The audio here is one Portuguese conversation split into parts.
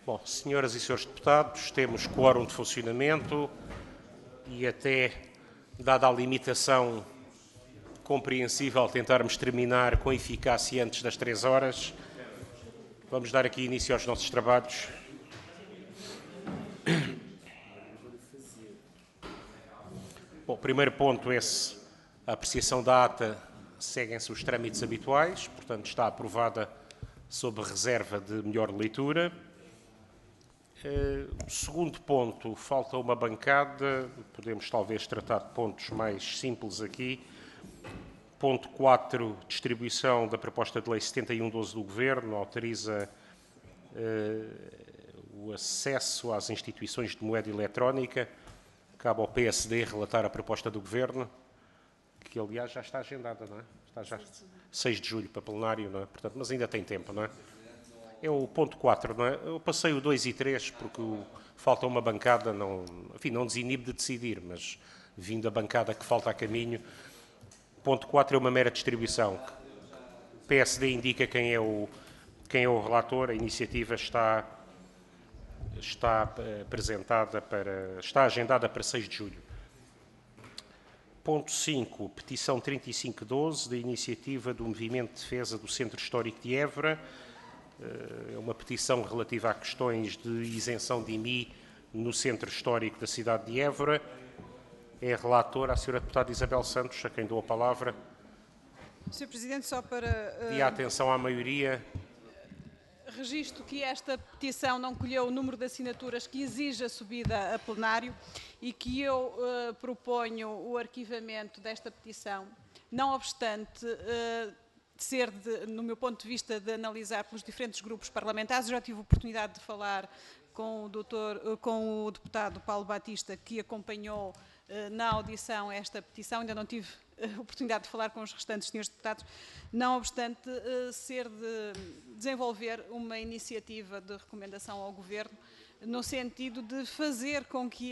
Bom, senhoras e senhores deputados, temos quórum de funcionamento e até, dada a limitação compreensível, tentarmos terminar com eficácia antes das 3 horas. Vamos dar aqui início aos nossos trabalhos. Bom, o primeiro ponto é a apreciação da ata, seguem-se os trâmites habituais, portanto está aprovada sob reserva de melhor leitura. O segundo ponto, falta uma bancada, podemos talvez tratar de pontos mais simples aqui. Ponto 4, distribuição da proposta de lei 71/12 do Governo, autoriza o acesso às instituições de moeda eletrónica. Cabe ao PSD relatar a proposta do Governo, que aliás já está agendada, não é? Está já 6 de julho para plenário, não é? Portanto, mas ainda tem tempo, não é? É o ponto 4, não é? Eu passei o 2 e 3 porque falta uma bancada, não desinibe de decidir, mas vindo a bancada que falta a caminho. Ponto 4 é uma mera distribuição. O PSD indica quem é o relator, a iniciativa está agendada para 6 de julho. Ponto 5, petição 35/12, da iniciativa do Movimento de Defesa do Centro Histórico de Évora. É uma petição relativa a questões de isenção de IMI no Centro Histórico da cidade de Évora. É relatora a senhora deputada Isabel Santos, a quem dou a palavra. Sr. Presidente, só para... E a atenção à maioria. Registro que esta petição não colheu o número de assinaturas que exige a subida a plenário e que eu proponho o arquivamento desta petição, não obstante ser, no meu ponto de vista, de analisar pelos diferentes grupos parlamentares. Eu já tive a oportunidade de falar com o deputado Paulo Batista, que acompanhou na audição esta petição. Ainda não tive a oportunidade de falar com os restantes senhores deputados, não obstante ser de desenvolver uma iniciativa de recomendação ao Governo, no sentido de fazer com que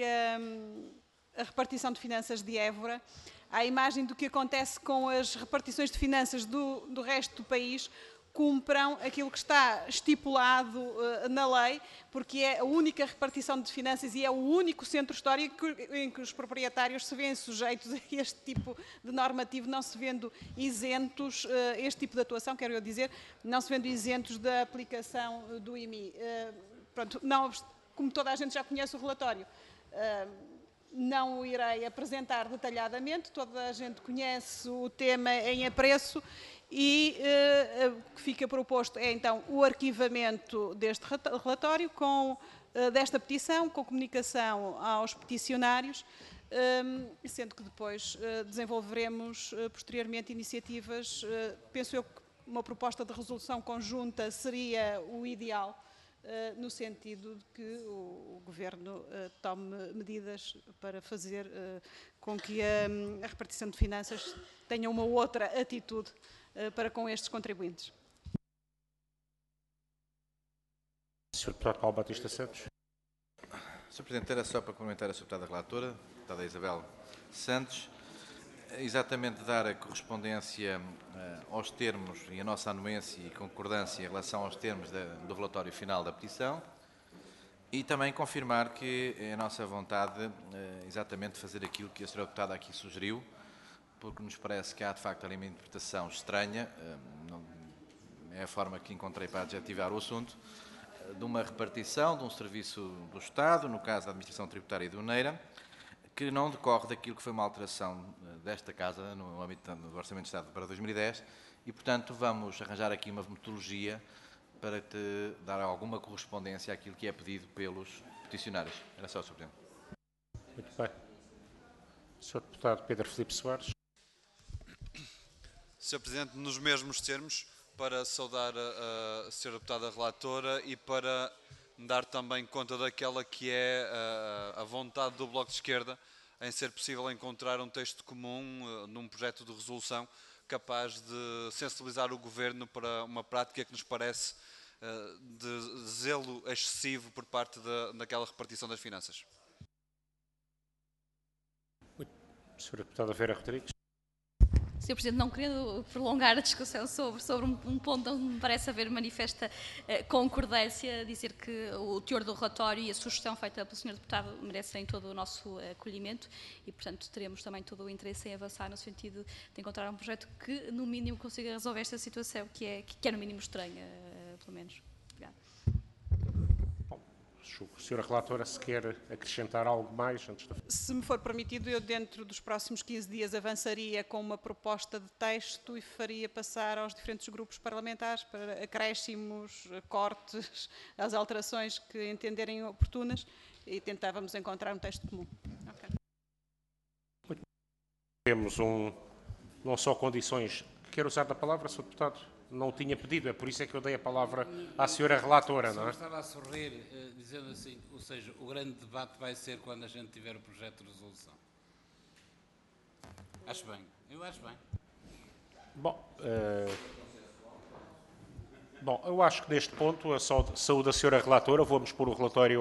a repartição de finanças de Évora, à imagem do que acontece com as repartições de finanças do resto do país, cumpram aquilo que está estipulado na lei, porque é a única repartição de finanças e é o único centro histórico em que os proprietários se veem sujeitos a este tipo de normativo, não se vendo isentos, este tipo de atuação, quero eu dizer, não se vendo isentos da aplicação do IMI. Pronto, não, como toda a gente já conhece o relatório, não o irei apresentar detalhadamente, toda a gente conhece o tema em apreço e o que fica proposto é então o arquivamento deste relatório, desta petição, com comunicação aos peticionários, sendo que depois desenvolveremos posteriormente iniciativas. Penso eu que uma proposta de resolução conjunta seria o ideal, no sentido de que o Governo tome medidas para fazer com que a repartição de finanças tenha uma outra atitude para com estes contribuintes. Sr. Deputado Paulo Batista Santos. Sr. Presidente, era só para comentar a Sra. Deputada Relatora, a Deputada Isabel Santos, exatamente dar a correspondência aos termos e a nossa anuência e concordância em relação aos termos do relatório final da petição e também confirmar que é a nossa vontade exatamente fazer aquilo que a Sra. Deputada aqui sugeriu, porque nos parece que há de facto ali uma interpretação estranha, é a forma que encontrei para adjetivar o assunto, de uma repartição de um serviço do Estado, no caso da Administração Tributária de Uneira, que não decorre daquilo que foi uma alteração desta Casa no âmbito do Orçamento de Estado para 2010 e, portanto, vamos arranjar aqui uma metodologia para te dar alguma correspondência àquilo que é pedido pelos peticionários. Era só, Sr. Presidente. Muito bem. Sr. Deputado Pedro Filipe Soares. Sr. Presidente, nos mesmos termos, para saudar a Sra. Deputada Relatora e para dar também conta daquela que é a vontade do Bloco de Esquerda em ser possível encontrar um texto comum num projeto de resolução capaz de sensibilizar o Governo para uma prática que nos parece de zelo excessivo por parte daquela repartição das finanças. Sra. Deputada Vera Rodrigues. Sr. Presidente, não querendo prolongar a discussão sobre um ponto onde me parece haver manifesta concordância, dizer que o teor do relatório e a sugestão feita pelo Sr. Deputado merecem todo o nosso acolhimento e, portanto, teremos também todo o interesse em avançar no sentido de encontrar um projeto que, no mínimo, consiga resolver esta situação, que é no mínimo estranha, pelo menos. Obrigada. Senhora Relatora, se quer acrescentar algo mais antes de... Se me for permitido, eu dentro dos próximos 15 dias avançaria com uma proposta de texto e faria passar aos diferentes grupos parlamentares para acréscimos, cortes, as alterações que entenderem oportunas e tentávamos encontrar um texto comum. Okay. Temos não só condições... Quer usar da palavra, Sr. Deputado? Não tinha pedido, é por isso é que eu dei a palavra à senhora relatora, não é? Estava a sorrir, dizendo assim, ou seja, o grande debate vai ser quando a gente tiver o projeto de resolução. Acho bem, eu acho bem. Bom, eu acho que neste ponto, a saúde da senhora relatora, vamos pôr o relatório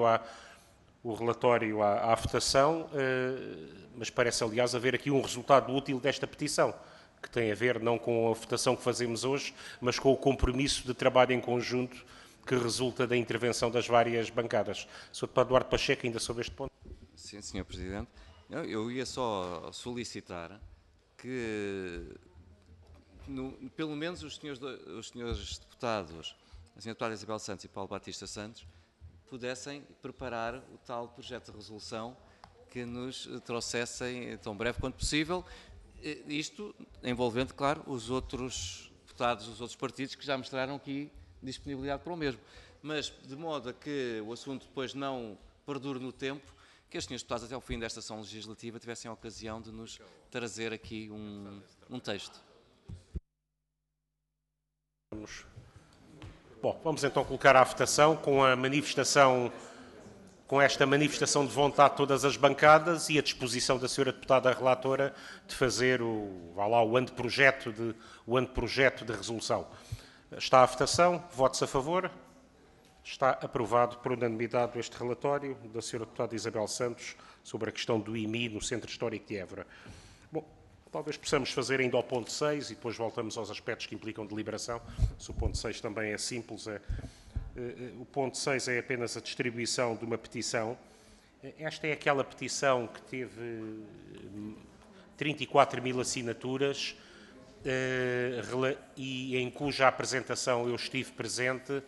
à votação, mas parece, aliás, haver aqui um resultado útil desta petição, que tem a ver não com a votação que fazemos hoje, mas com o compromisso de trabalho em conjunto que resulta da intervenção das várias bancadas. Sr. Deputado Duarte Pacheco, ainda sobre este ponto. Sim, Sr. Presidente. Eu ia só solicitar que, pelo menos, os senhores deputados, a Sra. Deputada Isabel Santos e Paulo Batista Santos, pudessem preparar o tal projeto de resolução que nos trouxessem tão breve quanto possível. Isto envolvendo, claro, os outros deputados dos outros partidos que já mostraram aqui disponibilidade para o mesmo. Mas, de modo a que o assunto depois não perdure no tempo, que os senhores deputados até ao fim desta sessão legislativa tivessem a ocasião de nos trazer aqui um texto. Bom, vamos então colocar à votação com esta manifestação de vontade de todas as bancadas e a disposição da senhora deputada relatora de fazer o anteprojeto de resolução. Está à votação. Votos a favor. Está aprovado por unanimidade este relatório da senhora deputada Isabel Santos sobre a questão do IMI no Centro Histórico de Évora. Bom, talvez possamos fazer ainda ao ponto 6 e depois voltamos aos aspectos que implicam deliberação. Se o ponto 6 também é simples, o ponto 6 é apenas a distribuição de uma petição. Esta é aquela petição que teve 34 mil assinaturas e em cuja apresentação eu estive presente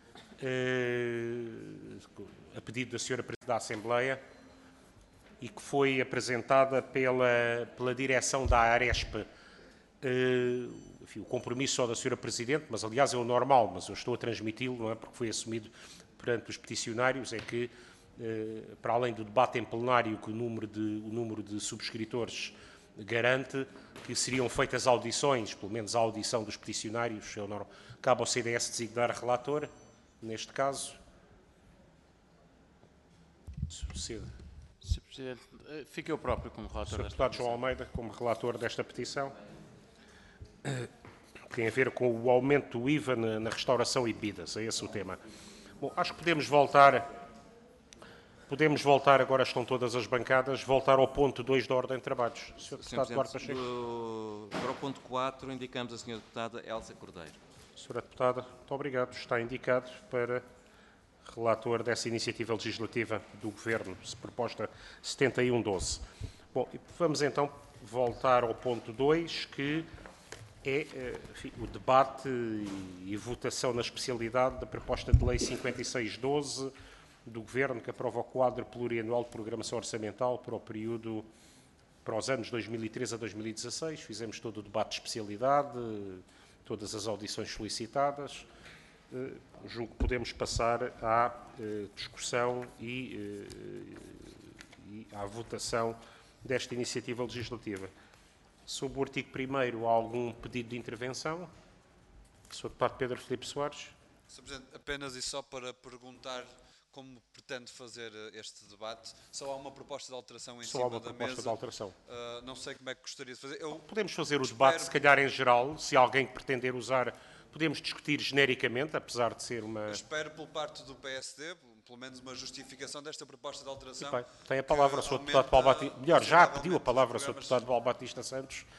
a pedido da senhora Presidente da Assembleia e que foi apresentada pela direção da Aresp. Enfim, o compromisso só da senhora Presidente, mas aliás é o normal, mas eu estou a transmiti-lo, não é, porque foi assumido perante os peticionários, é que para além do debate em plenário que o número de subscritores garante, que seriam feitas audições, pelo menos a audição dos peticionários, cabe ao CDS designar relator, neste caso. Sr. Presidente, fique eu próprio como relator. Sr. Deputado João Almeida, como relator desta petição, tem a ver com o aumento do IVA na restauração e bebidas, é esse o tema. Bom, acho que podemos voltar, agora estão todas as bancadas, voltar ao ponto 2 da ordem de trabalhos. Sr. Deputado Duarte Pacheco. Para o ponto 4, indicamos a Sra. Deputada Elsa Cordeiro. Sra. Deputada, muito obrigado. Está indicado para relator dessa iniciativa legislativa do Governo, proposta 7112. Bom, vamos então voltar ao ponto 2, que é enfim, o debate e votação na especialidade da proposta de lei 5612 do Governo, que aprova o quadro plurianual de programação orçamental para os anos 2013 a 2016. Fizemos todo o debate de especialidade, todas as audições solicitadas. Julgo que podemos passar à discussão e à votação desta iniciativa legislativa. Sob o artigo 1º, há algum pedido de intervenção? Sr. Deputado Pedro Filipe Soares. Sr. Presidente, apenas e só para perguntar como pretende fazer este debate. Só há uma proposta de alteração em cima da mesa. Só há uma proposta de alteração. Não sei como é que gostaria de fazer. Podemos fazer o debate, se calhar, em geral. Se alguém pretender usar, podemos discutir genericamente, apesar de ser uma... Eu espero, por parte do PSD, pelo menos uma justificação desta proposta de alteração. Tem a palavra o Sr. Deputado Paulo Batista... Melhor, já pediu a palavra o Sr. Deputado Paulo Batista Santos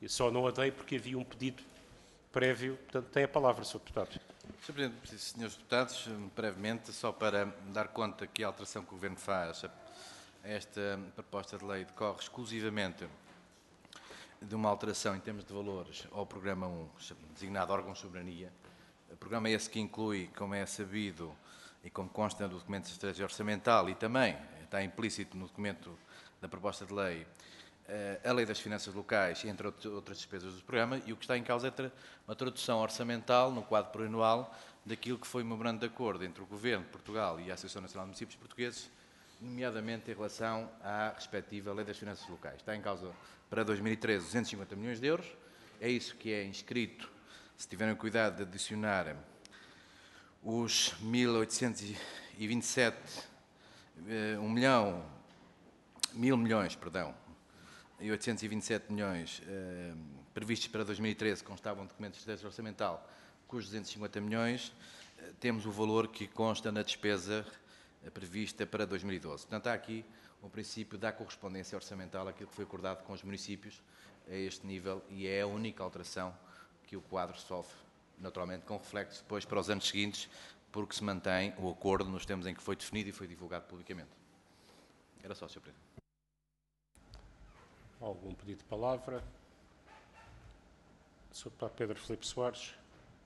Eu só não a dei porque havia um pedido prévio. Portanto, tem a palavra, Sr. Deputado. Sr. Presidente, Srs. Deputados, brevemente, só para dar conta que a alteração que o Governo faz a esta proposta de lei decorre exclusivamente de uma alteração em termos de valores ao Programa 1, designado órgão de soberania. O programa é esse que inclui, como é sabido e como consta do documento de estratégia orçamental e também está implícito no documento da proposta de lei, a Lei das Finanças Locais, entre outras despesas do programa, e o que está em causa é uma tradução orçamental no quadro plurianual daquilo que foi o memorando de acordo entre o Governo de Portugal e a Associação Nacional de Municípios Portugueses, nomeadamente em relação à respectiva Lei das Finanças Locais. Está em causa para 2013 250 milhões de euros, é isso que é inscrito, se tiverem cuidado de adicionar os 1.827, 1.000 milhões, perdão, e 827 milhões previstos para 2013, constavam documentos de estratégia orçamental, com os 250 milhões, temos o valor que consta na despesa prevista para 2012. Portanto, há aqui um princípio da correspondência orçamental àquilo que foi acordado com os municípios a este nível e é a única alteração que o quadro sofre, naturalmente, com reflexo depois para os anos seguintes, porque se mantém o acordo nos termos em que foi definido e foi divulgado publicamente. Era só, Sr. Presidente. Algum pedido de palavra? Sr. Deputado Pedro Filipe Soares.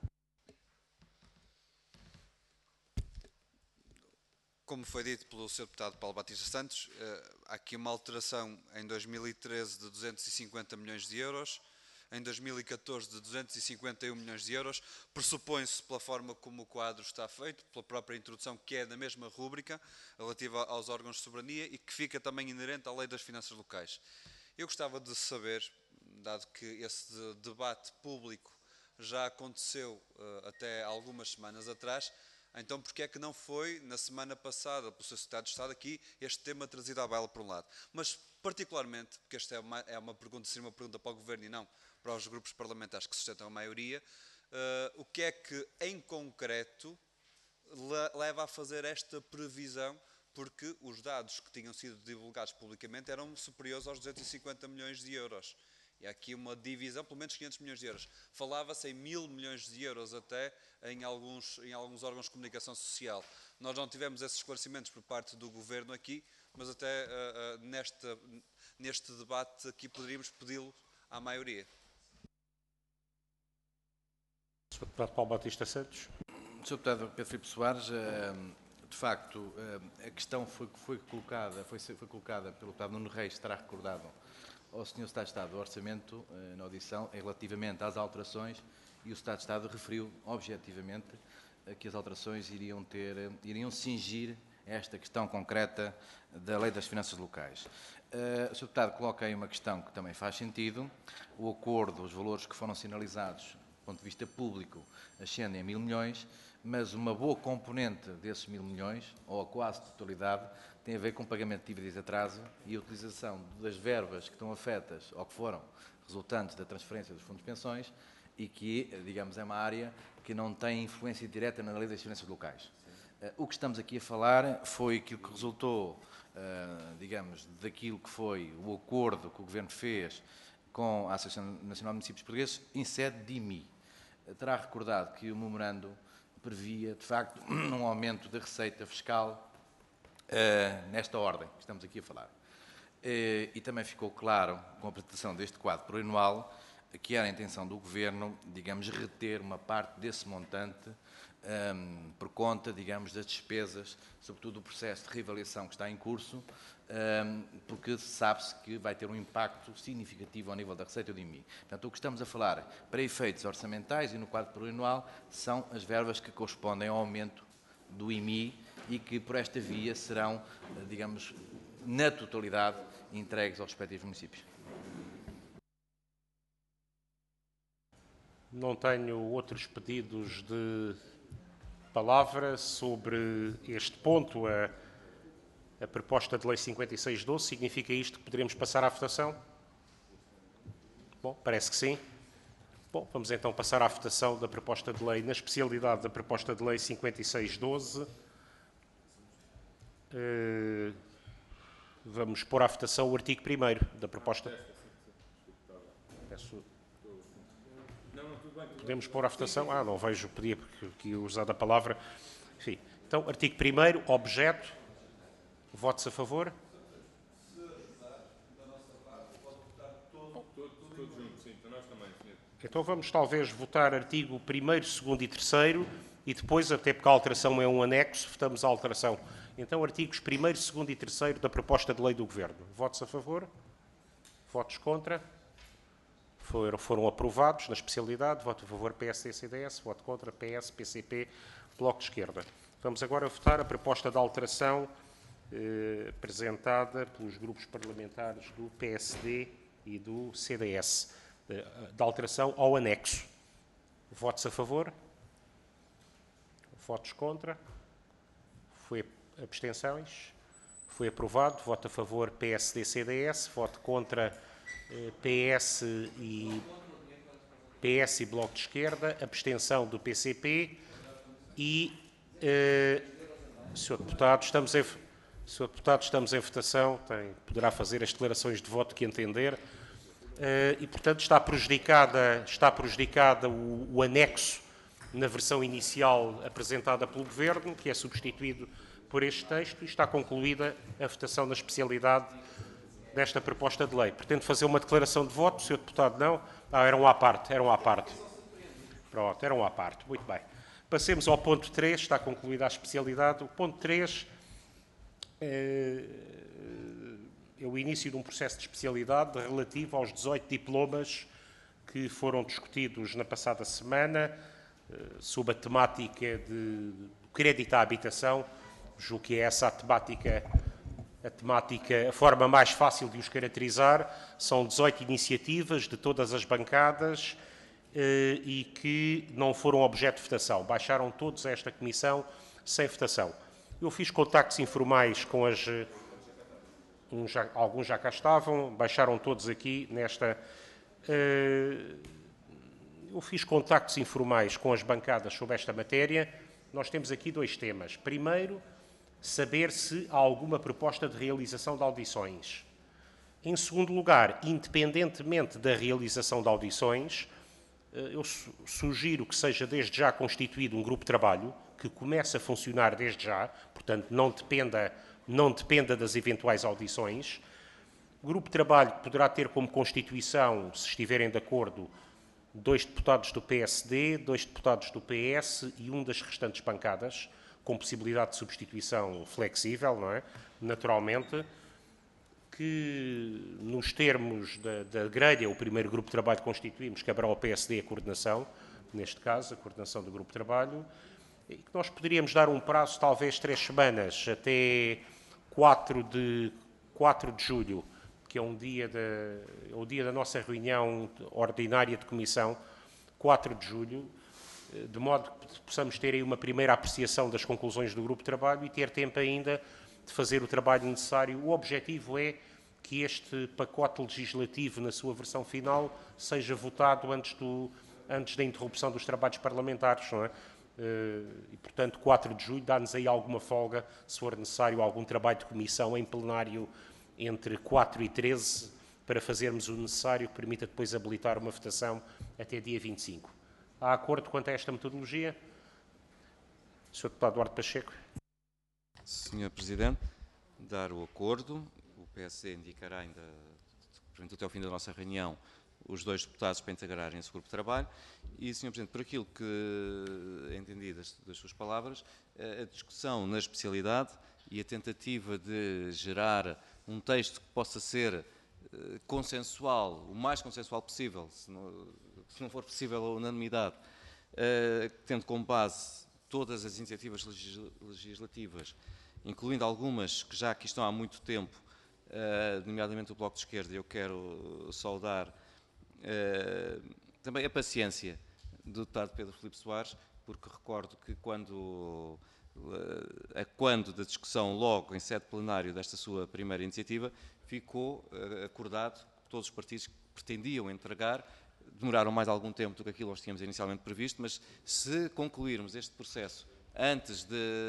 Como foi dito pelo Sr. Deputado Paulo Batista Santos, há aqui uma alteração em 2013 de 250 milhões de euros, em 2014 de 251 milhões de euros. Pressupõe-se, pela forma como o quadro está feito, pela própria introdução, que é da mesma rúbrica, relativa aos órgãos de soberania e que fica também inerente à Lei das Finanças Locais. Eu gostava de saber, dado que esse debate público já aconteceu até algumas semanas atrás, então porque é que não foi, na semana passada, pelo Sr. Secretário de Estado aqui, este tema trazido à baila por um lado. Mas, particularmente, porque esta é uma pergunta, seria uma pergunta para o Governo e não para os grupos parlamentares que sustentam a maioria, o que é que, em concreto, leva a fazer esta previsão, porque os dados que tinham sido divulgados publicamente eram superiores aos 250 milhões de euros. E há aqui uma divisão, pelo menos 500 milhões de euros. Falava-se em 1.000 milhões de euros até em alguns órgãos de comunicação social. Nós não tivemos esses esclarecimentos por parte do Governo aqui, mas até neste debate aqui poderíamos pedi-lo à maioria. Sr. Deputado Paulo Batista Santos. Sr. Deputado Pedro Filipe Soares, de facto, a questão foi colocada pelo Deputado Nuno Reis, estará recordado ao Sr. Secretário de Estado do Orçamento, na audição, relativamente às alterações, e o Secretário de Estado referiu, objetivamente, que as alterações iriam cingir esta questão concreta da Lei das Finanças Locais. O Sr. Deputado coloca aí uma questão que também faz sentido. O acordo, os valores que foram sinalizados, do ponto de vista público, ascendem a 1.000 milhões, mas uma boa componente desses 1.000 milhões, ou a quase totalidade, tem a ver com pagamento de dívidas de atraso e a utilização das verbas que estão afetas ou que foram resultantes da transferência dos fundos de pensões e que, digamos, é uma área que não tem influência direta na Lei das Finanças Locais. O que estamos aqui a falar foi aquilo que resultou, digamos, daquilo que foi o acordo que o Governo fez com a Associação Nacional de Municípios Portugueses em sede de IMI. Terá recordado que o memorando previa, de facto, um aumento da receita fiscal nesta ordem que estamos aqui a falar. E também ficou claro, com a apresentação deste quadro plurianual, que era a intenção do Governo, digamos, reter uma parte desse montante por conta, digamos, das despesas, sobretudo do processo de reavaliação que está em curso, porque sabe-se que vai ter um impacto significativo ao nível da receita do IMI. Portanto, o que estamos a falar para efeitos orçamentais e no quadro plurianual são as verbas que correspondem ao aumento do IMI e que, por esta via, serão, digamos, na totalidade, entregues aos respectivos municípios. Não tenho outros pedidos de palavra sobre este ponto. A proposta de lei 5612, significa isto que poderemos passar à votação? Bom, parece que sim. Bom, vamos então passar à votação da proposta de lei, na especialidade da proposta de lei 5612. Vamos pôr à votação o artigo 1º da proposta. Peço Podemos pôr à votação? Não vejo, podia que usar a palavra. Enfim. Então, artigo 1º, objeto. Votos a favor? Então vamos talvez votar artigo 1º, 2º e 3º e depois, até porque a alteração é um anexo, votamos a alteração. Então, artigos 1º, 2º e 3º da proposta de lei do Governo. Votos a favor? Votos contra? Foram aprovados na especialidade. Voto a favor PSD e CDS, voto contra PS, PCP, Bloco de Esquerda. Vamos agora votar a proposta de alteração apresentada pelos grupos parlamentares do PSD e do CDS, da alteração ao anexo. Votos a favor? Votos contra? Abstenções? Foi aprovado. Voto a favor PSD e CDS, voto contra PS e Bloco de Esquerda, abstenção do PCP e, Sr. Deputado, estamos em votação, poderá fazer as declarações de voto que entender e, portanto, está prejudicada o anexo na versão inicial apresentada pelo Governo, que é substituído por este texto, e está concluída a votação na especialidade desta proposta de lei. Pretendo fazer uma declaração de voto, Sr. Deputado, não? Eram à parte. Pronto, eram à parte. Muito bem. Passemos ao ponto 3, está concluída a especialidade. O ponto 3 é o início de um processo de especialidade relativo aos 18 diplomas que foram discutidos na passada semana, sob a temática de crédito à habitação. Julgo que é essa a forma mais fácil de os caracterizar. São 18 iniciativas de todas as bancadas e que não foram objeto de votação. Baixaram todos a esta comissão sem votação. Eu fiz contactos informais com alguns já cá estavam, baixaram todos aqui nesta... Eu fiz contactos informais com as bancadas sobre esta matéria. Nós temos aqui dois temas. Primeiro, saber se há alguma proposta de realização de audições. Em segundo lugar, independentemente da realização de audições, eu sugiro que seja desde já constituído um grupo de trabalho que comece a funcionar desde já, portanto, não dependa das eventuais audições. Grupo de trabalho que poderá ter como constituição, se estiverem de acordo, 2 deputados do PSD, 2 deputados do PS e um das restantes bancadas, com possibilidade de substituição flexível, não é? Naturalmente, que nos termos da grelha, o primeiro grupo de trabalho que constituímos, caberá ao PSD a coordenação, neste caso, a coordenação do grupo de trabalho, e que nós poderíamos dar um prazo, talvez 3 semanas, até 4 de julho, que é o dia da nossa reunião ordinária de comissão, 4 de julho, de modo que possamos ter aí uma primeira apreciação das conclusões do grupo de trabalho e ter tempo ainda de fazer o trabalho necessário. O objetivo é que este pacote legislativo, na sua versão final, seja votado antes da interrupção dos trabalhos parlamentares, não é? E, portanto, 4 de julho dá-nos aí alguma folga, se for necessário, algum trabalho de comissão em plenário entre 4 e 13, para fazermos o necessário que permita depois habilitar uma votação até dia 25. Há acordo quanto a esta metodologia? Sr. Deputado Duarte Pacheco. Sr. Presidente, dar o acordo. O PSD indicará ainda, até ao fim da nossa reunião, os 2 deputados para integrarem esse grupo de trabalho. E, Sr. Presidente, por aquilo que entendi das suas palavras, a discussão na especialidade e a tentativa de gerar um texto que possa ser consensual, o mais consensual possível, se não for possível a unanimidade, tendo como base todas as iniciativas legislativas, incluindo algumas que já aqui estão há muito tempo, nomeadamente o Bloco de Esquerda. Eu quero saudar também a paciência do deputado Pedro Filipe Soares, porque recordo que quando da discussão logo em sede plenário desta sua primeira iniciativa, ficou acordado que todos os partidos que pretendiam entregar demoraram mais algum tempo do que aquilo que nós tínhamos inicialmente previsto, mas se concluirmos este processo antes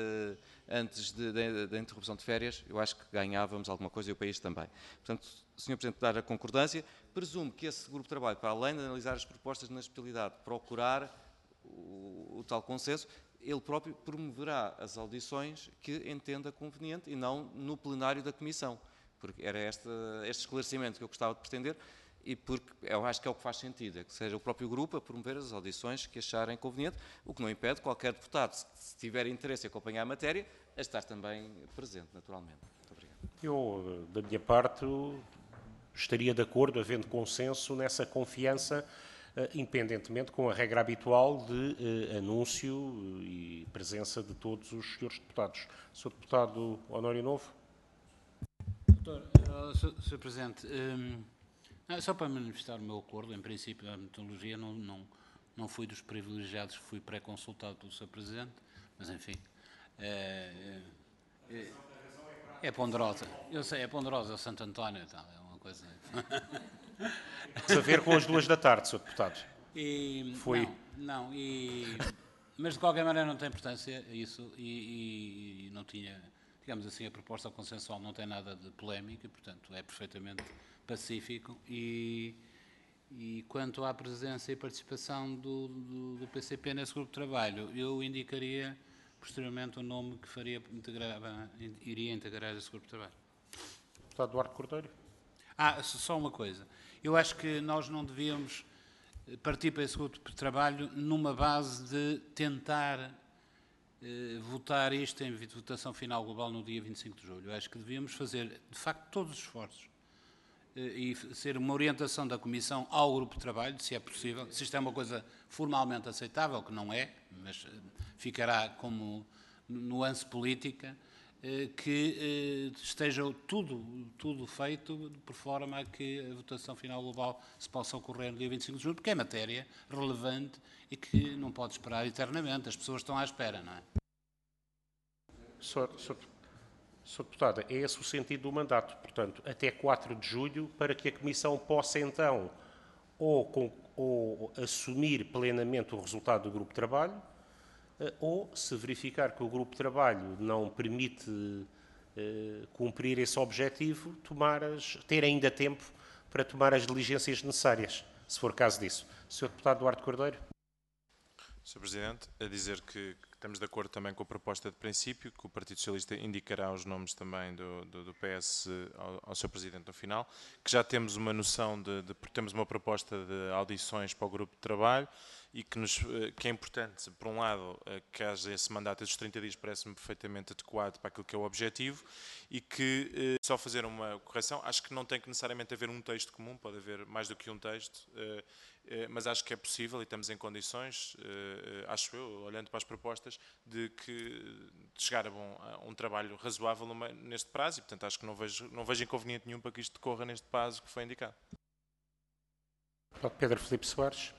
da interrupção de férias, eu acho que ganhávamos alguma coisa e o país também. Portanto, Sr. Presidente, dar a concordância, presumo que esse grupo de trabalho, para além de analisar as propostas na especialidade, procurar o tal consenso, ele próprio promoverá as audições que entenda conveniente e não no plenário da Comissão. Porque era este esclarecimento que eu gostava de pretender e porque eu acho que é o que faz sentido, é que seja o próprio grupo a promover as audições que acharem conveniente, o que não impede qualquer deputado, se tiver interesse em acompanhar a matéria, a estar também presente, naturalmente. Muito obrigado. Eu, da minha parte, estaria de acordo, havendo consenso nessa confiança, independentemente com a regra habitual de anúncio e presença de todos os senhores deputados. Sr. Deputado Honório Novo. Sr. Presidente, só para manifestar o meu acordo, em princípio, a metodologia não fui dos privilegiados, fui pré-consultado pelo Sr. Presidente, mas enfim, é ponderosa. Eu sei, é ponderosa, é o Santo António e tal, é uma coisa... Tem a ver com as 2 da tarde, Sr. Deputado. Foi. Mas de qualquer maneira não tem importância isso e não tinha, digamos assim, a proposta consensual não tem nada de polémica, portanto é perfeitamente pacífico e quanto à presença e participação do PCP nesse grupo de trabalho, eu indicaria posteriormente o nome que iria integrar esse grupo de trabalho. Deputado Duarte Cordeiro. Só uma coisa. Eu acho que nós não devíamos partir para esse grupo de trabalho numa base de tentar votar isto em votação final global no dia 25 de julho. Eu acho que devíamos fazer, de facto, todos os esforços e ser uma orientação da Comissão ao grupo de trabalho, se é possível. Se isto é uma coisa formalmente aceitável, que não é, mas ficará como nuance política, que esteja tudo feito por forma a que a votação final global se possa ocorrer no dia 25 de julho, porque é matéria relevante e que não pode esperar eternamente. As pessoas estão à espera, não é? Sr. Deputada, é esse o sentido do mandato, portanto, até 4 de julho, para que a Comissão possa então ou assumir plenamente o resultado do grupo de trabalho, ou, se verificar que o grupo de trabalho não permite cumprir esse objetivo, ter ainda tempo para tomar as diligências necessárias, se for caso disso. Sr. Deputado Duarte Cordeiro. Sr. Presidente, a dizer que estamos de acordo também com a proposta de princípio, que o Partido Socialista indicará os nomes também do PS ao Sr. Presidente no final, que já temos uma noção temos uma proposta de audições para o grupo de trabalho e que é importante, por um lado, que haja esse mandato dos 30 dias, parece-me perfeitamente adequado para aquilo que é o objetivo e que, só fazer uma correção, acho que não tem que necessariamente haver um texto comum, pode haver mais do que um texto, mas acho que é possível e estamos em condições, acho eu, olhando para as propostas, de chegar a um trabalho razoável neste prazo e, portanto, acho que não vejo inconveniente nenhum para que isto decorra neste prazo que foi indicado. Pedro Filipe Soares.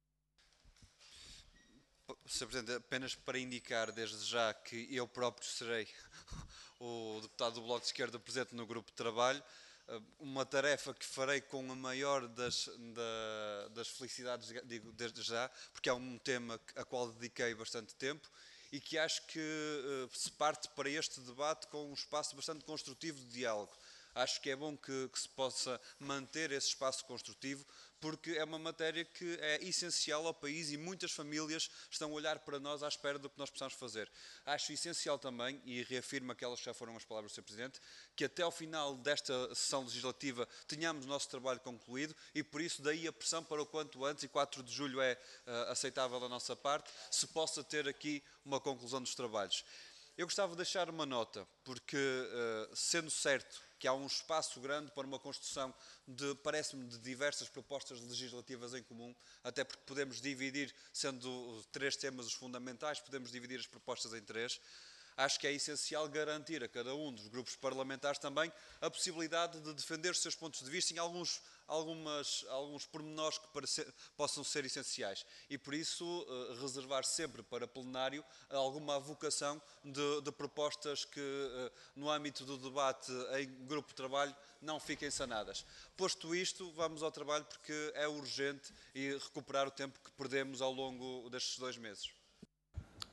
Sr. Presidente, apenas para indicar desde já que eu próprio serei o deputado do Bloco de Esquerda presente no grupo de trabalho, uma tarefa que farei com a maior das felicidades, digo desde já, porque é um tema a qual dediquei bastante tempo e que acho que se parte para este debate com um espaço bastante construtivo de diálogo. Acho que é bom que se possa manter esse espaço construtivo, porque é uma matéria que é essencial ao país e muitas famílias estão a olhar para nós à espera do que nós precisamos fazer. Acho essencial também, e reafirmo aquelas que já foram as palavras do Sr. Presidente, que até ao final desta sessão legislativa tenhamos o nosso trabalho concluído e por isso daí a pressão para o quanto antes, e 4 de julho é aceitável da nossa parte, se possa ter aqui uma conclusão dos trabalhos. Eu gostava de deixar uma nota, porque sendo certo que há um espaço grande para uma construção parece-me, de diversas propostas legislativas em comum, até porque podemos dividir, sendo 3 temas os fundamentais, podemos dividir as propostas em 3. Acho que é essencial garantir a cada um dos grupos parlamentares também a possibilidade de defender os seus pontos de vista em alguns pormenores que possam ser essenciais. E por isso reservar sempre para plenário alguma avocação de propostas que no âmbito do debate em grupo de trabalho não fiquem sanadas. Posto isto, vamos ao trabalho porque é urgente e recuperar o tempo que perdemos ao longo destes 2 meses.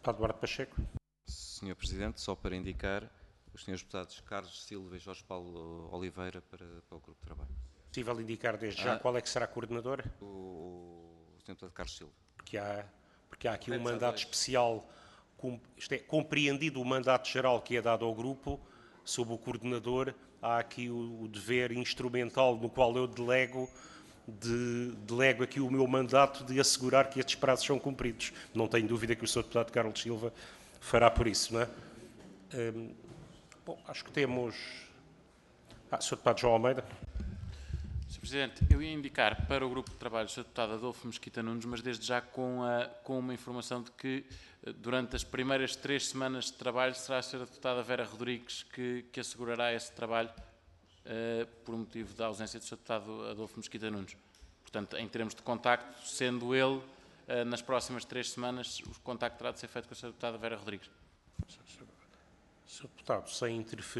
Deputado Duarte Pacheco. Senhor Presidente, só para indicar os senhores deputados Carlos Silva e Jorge Paulo Oliveira para o Grupo de Trabalho. É possível indicar desde já qual é que será a coordenadora? O senhor deputado Carlos Silva. Porque há aqui um mandato especial, isto é, compreendido o mandato geral que é dado ao grupo, sob o coordenador, há aqui o dever instrumental no qual eu delego aqui o meu mandato de assegurar que estes prazos são cumpridos. Não tenho dúvida que o Sr. Deputado Carlos Silva fará por isso, não é? Bom, acho que temos... Sr. Deputado João Almeida. Sr. Presidente, eu ia indicar para o Grupo de Trabalho o Sr. Deputado Adolfo Mesquita Nunes, mas desde já com uma informação de que durante as primeiras 3 semanas de trabalho será a Sra. Deputada Vera Rodrigues que assegurará esse trabalho por motivo da ausência do Sr. Deputado Adolfo Mesquita Nunes. Portanto, em termos de contacto, sendo ele, nas próximas 3 semanas, o contacto terá de ser feito com a Sra. Deputada Vera Rodrigues. Sr. Deputado, sem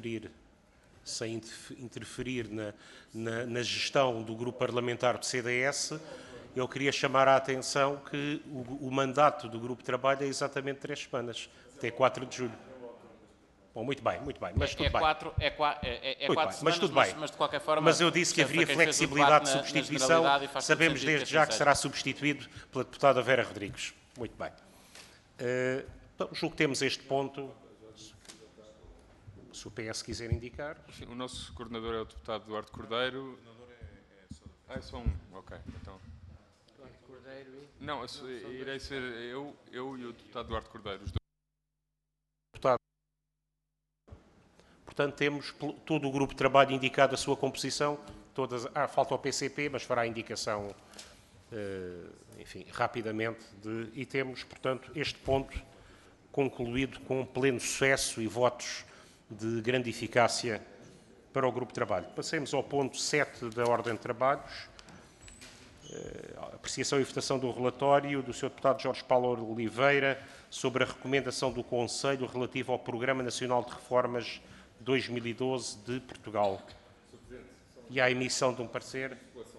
interferir na gestão do grupo parlamentar do CDS, eu queria chamar a atenção que o mandato do grupo de trabalho é exatamente 3 semanas, até 4 de julho. Bom, muito bem, mas tudo bem. 4 semanas, mas tudo bem. Mas de qualquer forma... Mas eu disse que haveria flexibilidade de substituição, sabemos desde já que será substituído pela deputada Vera Rodrigues. Muito bem. Então, julgo que temos este ponto. Se o PS quiser indicar. Sim, o nosso coordenador é o deputado Duarte Cordeiro. É só um, ok. Então. Duarte Cordeiro e... Não, irei ser eu e o deputado Duarte Cordeiro. Os dois. Deputado. Portanto, temos todo o grupo de trabalho indicado a sua composição. Falta o PCP, mas fará a indicação, enfim, rapidamente. E temos, portanto, este ponto concluído com pleno sucesso e votos de grande eficácia para o grupo de trabalho. Passemos ao ponto 7 da ordem de trabalhos. Apreciação e votação do relatório do Sr. Deputado Jorge Paulo Oliveira sobre a recomendação do Conselho relativo ao Programa Nacional de Reformas 2012 de Portugal. E à emissão de um parecer.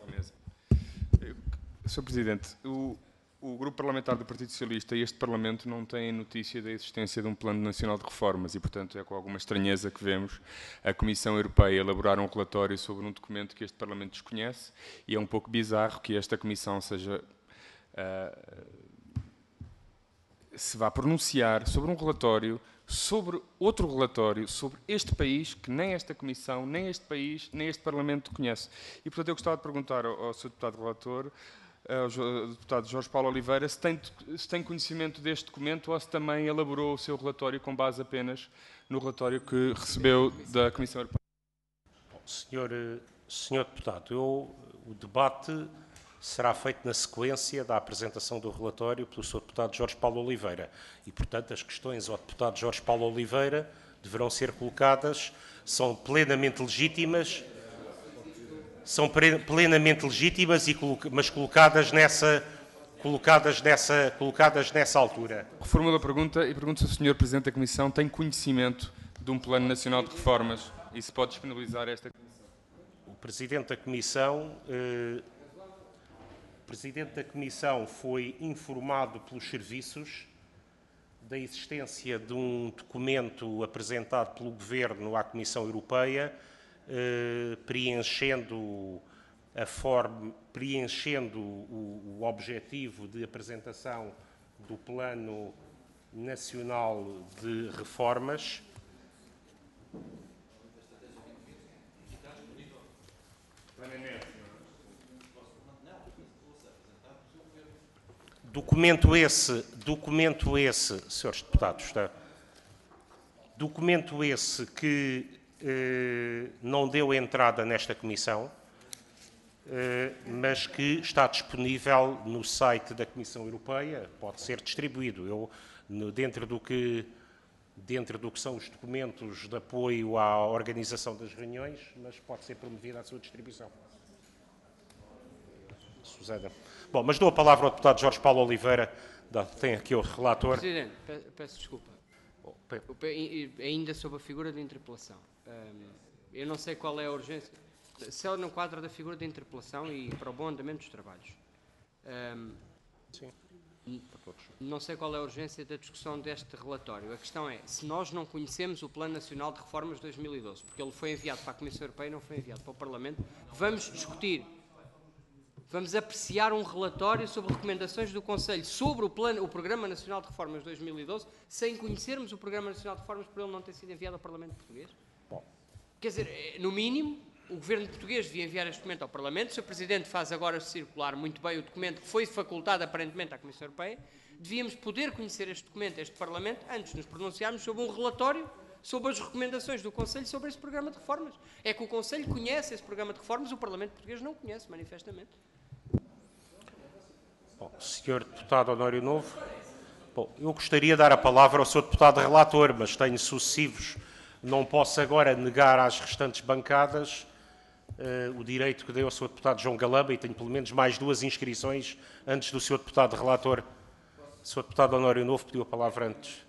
Sr. Presidente, o Grupo Parlamentar do Partido Socialista e este Parlamento não têm notícia da existência de um Plano Nacional de Reformas e, portanto, é com alguma estranheza que vemos a Comissão Europeia elaborar um relatório sobre um documento que este Parlamento desconhece e é um pouco bizarro que esta Comissão se vá pronunciar sobre um relatório, sobre outro relatório, sobre este país que nem esta Comissão, nem este país, nem este Parlamento conhece. E, portanto, eu gostava de perguntar ao Sr. Deputado Relator, ao deputado Jorge Paulo Oliveira, se tem conhecimento deste documento ou se também elaborou o seu relatório com base apenas no relatório que recebeu da Comissão Europeia. Senhor Deputado, o debate será feito na sequência da apresentação do relatório pelo Sr. Deputado Jorge Paulo Oliveira e, portanto, as questões ao Deputado Jorge Paulo Oliveira deverão ser colocadas, são plenamente legítimas, mas colocadas nessa altura. Reformulo a pergunta e pergunto se o Sr. Presidente da Comissão tem conhecimento de um Plano Nacional de Reformas e se pode disponibilizar esta Comissão. O Presidente da Comissão foi informado pelos serviços da existência de um documento apresentado pelo Governo à Comissão Europeia preenchendo o objetivo de apresentação do Plano Nacional de Reformas. Documento esse, senhores deputados, documento esse que não deu entrada nesta comissão, mas que está disponível no site da Comissão Europeia, pode ser distribuído. Dentro do que são os documentos de apoio à organização das reuniões, mas pode ser promovida a sua distribuição. Susana. Bom, mas dou a palavra ao deputado Jorge Paulo Oliveira, tem aqui o relator. Presidente, peço desculpa. Ainda sobre a figura de interpelação. Eu não sei qual é a urgência. Se ela não quadra da figura de interpelação e para o bom andamento dos trabalhos. Sim. Não sei qual é a urgência da discussão deste relatório. A questão é, se nós não conhecemos o Plano Nacional de Reformas 2012, porque ele foi enviado para a Comissão Europeia e não foi enviado para o Parlamento, vamos discutir, vamos apreciar um relatório sobre recomendações do Conselho sobre o Programa Nacional de Reformas 2012, sem conhecermos o Programa Nacional de Reformas por ele não ter sido enviado ao Parlamento Português? Quer dizer, no mínimo, o Governo português devia enviar este documento ao Parlamento. O Sr. Presidente faz agora circular muito bem o documento que foi facultado aparentemente à Comissão Europeia. Devíamos poder conhecer este documento, este Parlamento, antes de nos pronunciarmos sobre um relatório sobre as recomendações do Conselho sobre esse programa de reformas. É que o Conselho conhece esse programa de reformas, o Parlamento português não conhece, manifestamente. Bom, Sr. Deputado Honório Novo, eu gostaria de dar a palavra ao Sr. Deputado Relator, mas tenho sucessivos. Não posso agora negar às restantes bancadas o direito que deu ao Sr. Deputado João Galamba e tenho pelo menos mais 2 inscrições antes do Sr. Deputado Relator. O Sr. Deputado Honório Novo pediu a palavra antes.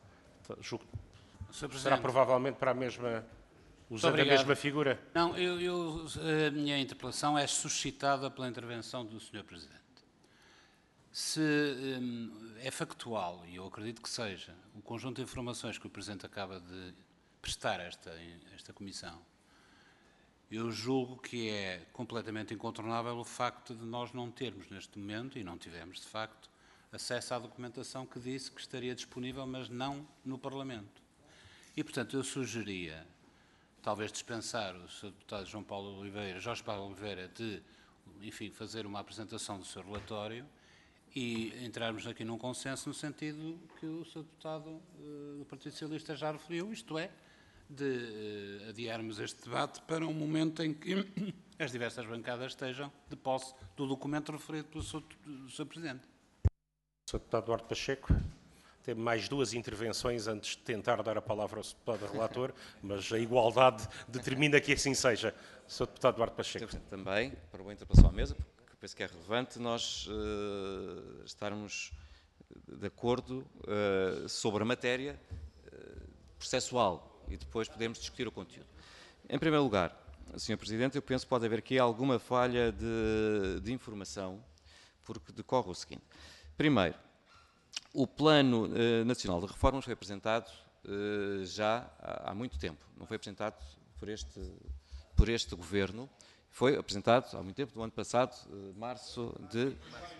Será provavelmente para a mesma, usando a mesma figura? Não, a minha interpelação é suscitada pela intervenção do Sr. Presidente. Se é factual, e eu acredito que seja, o conjunto de informações que o Presidente acaba de prestar a esta Comissão, eu julgo que é completamente incontornável o facto de nós não termos neste momento, e não tivemos de facto, acesso à documentação que disse que estaria disponível, mas não no Parlamento. E, portanto, eu sugeria, talvez dispensar o Sr. Deputado Jorge Paulo Oliveira de, enfim, fazer uma apresentação do seu relatório e entrarmos aqui num consenso no sentido que o Sr. Deputado do Partido Socialista já referiu, isto é, de adiarmos este debate para um momento em que as diversas bancadas estejam de posse do documento referido pelo Sr. Presidente. Sr. Deputado Duarte Pacheco, tem mais 2 intervenções antes de tentar dar a palavra ao Sr. Deputado Relator, mas a igualdade determina que assim seja. Sr. Deputado Duarte Pacheco. Também, para uma interpelação à mesa, porque penso que é relevante nós estarmos de acordo sobre a matéria processual e depois podemos discutir o conteúdo. Em primeiro lugar, Sr. Presidente, eu penso que pode haver aqui alguma falha de informação, porque decorre o seguinte. Primeiro, o Plano Nacional de Reformas foi apresentado já há muito tempo. Não foi apresentado por este Governo. Foi apresentado há muito tempo, no ano passado, março de...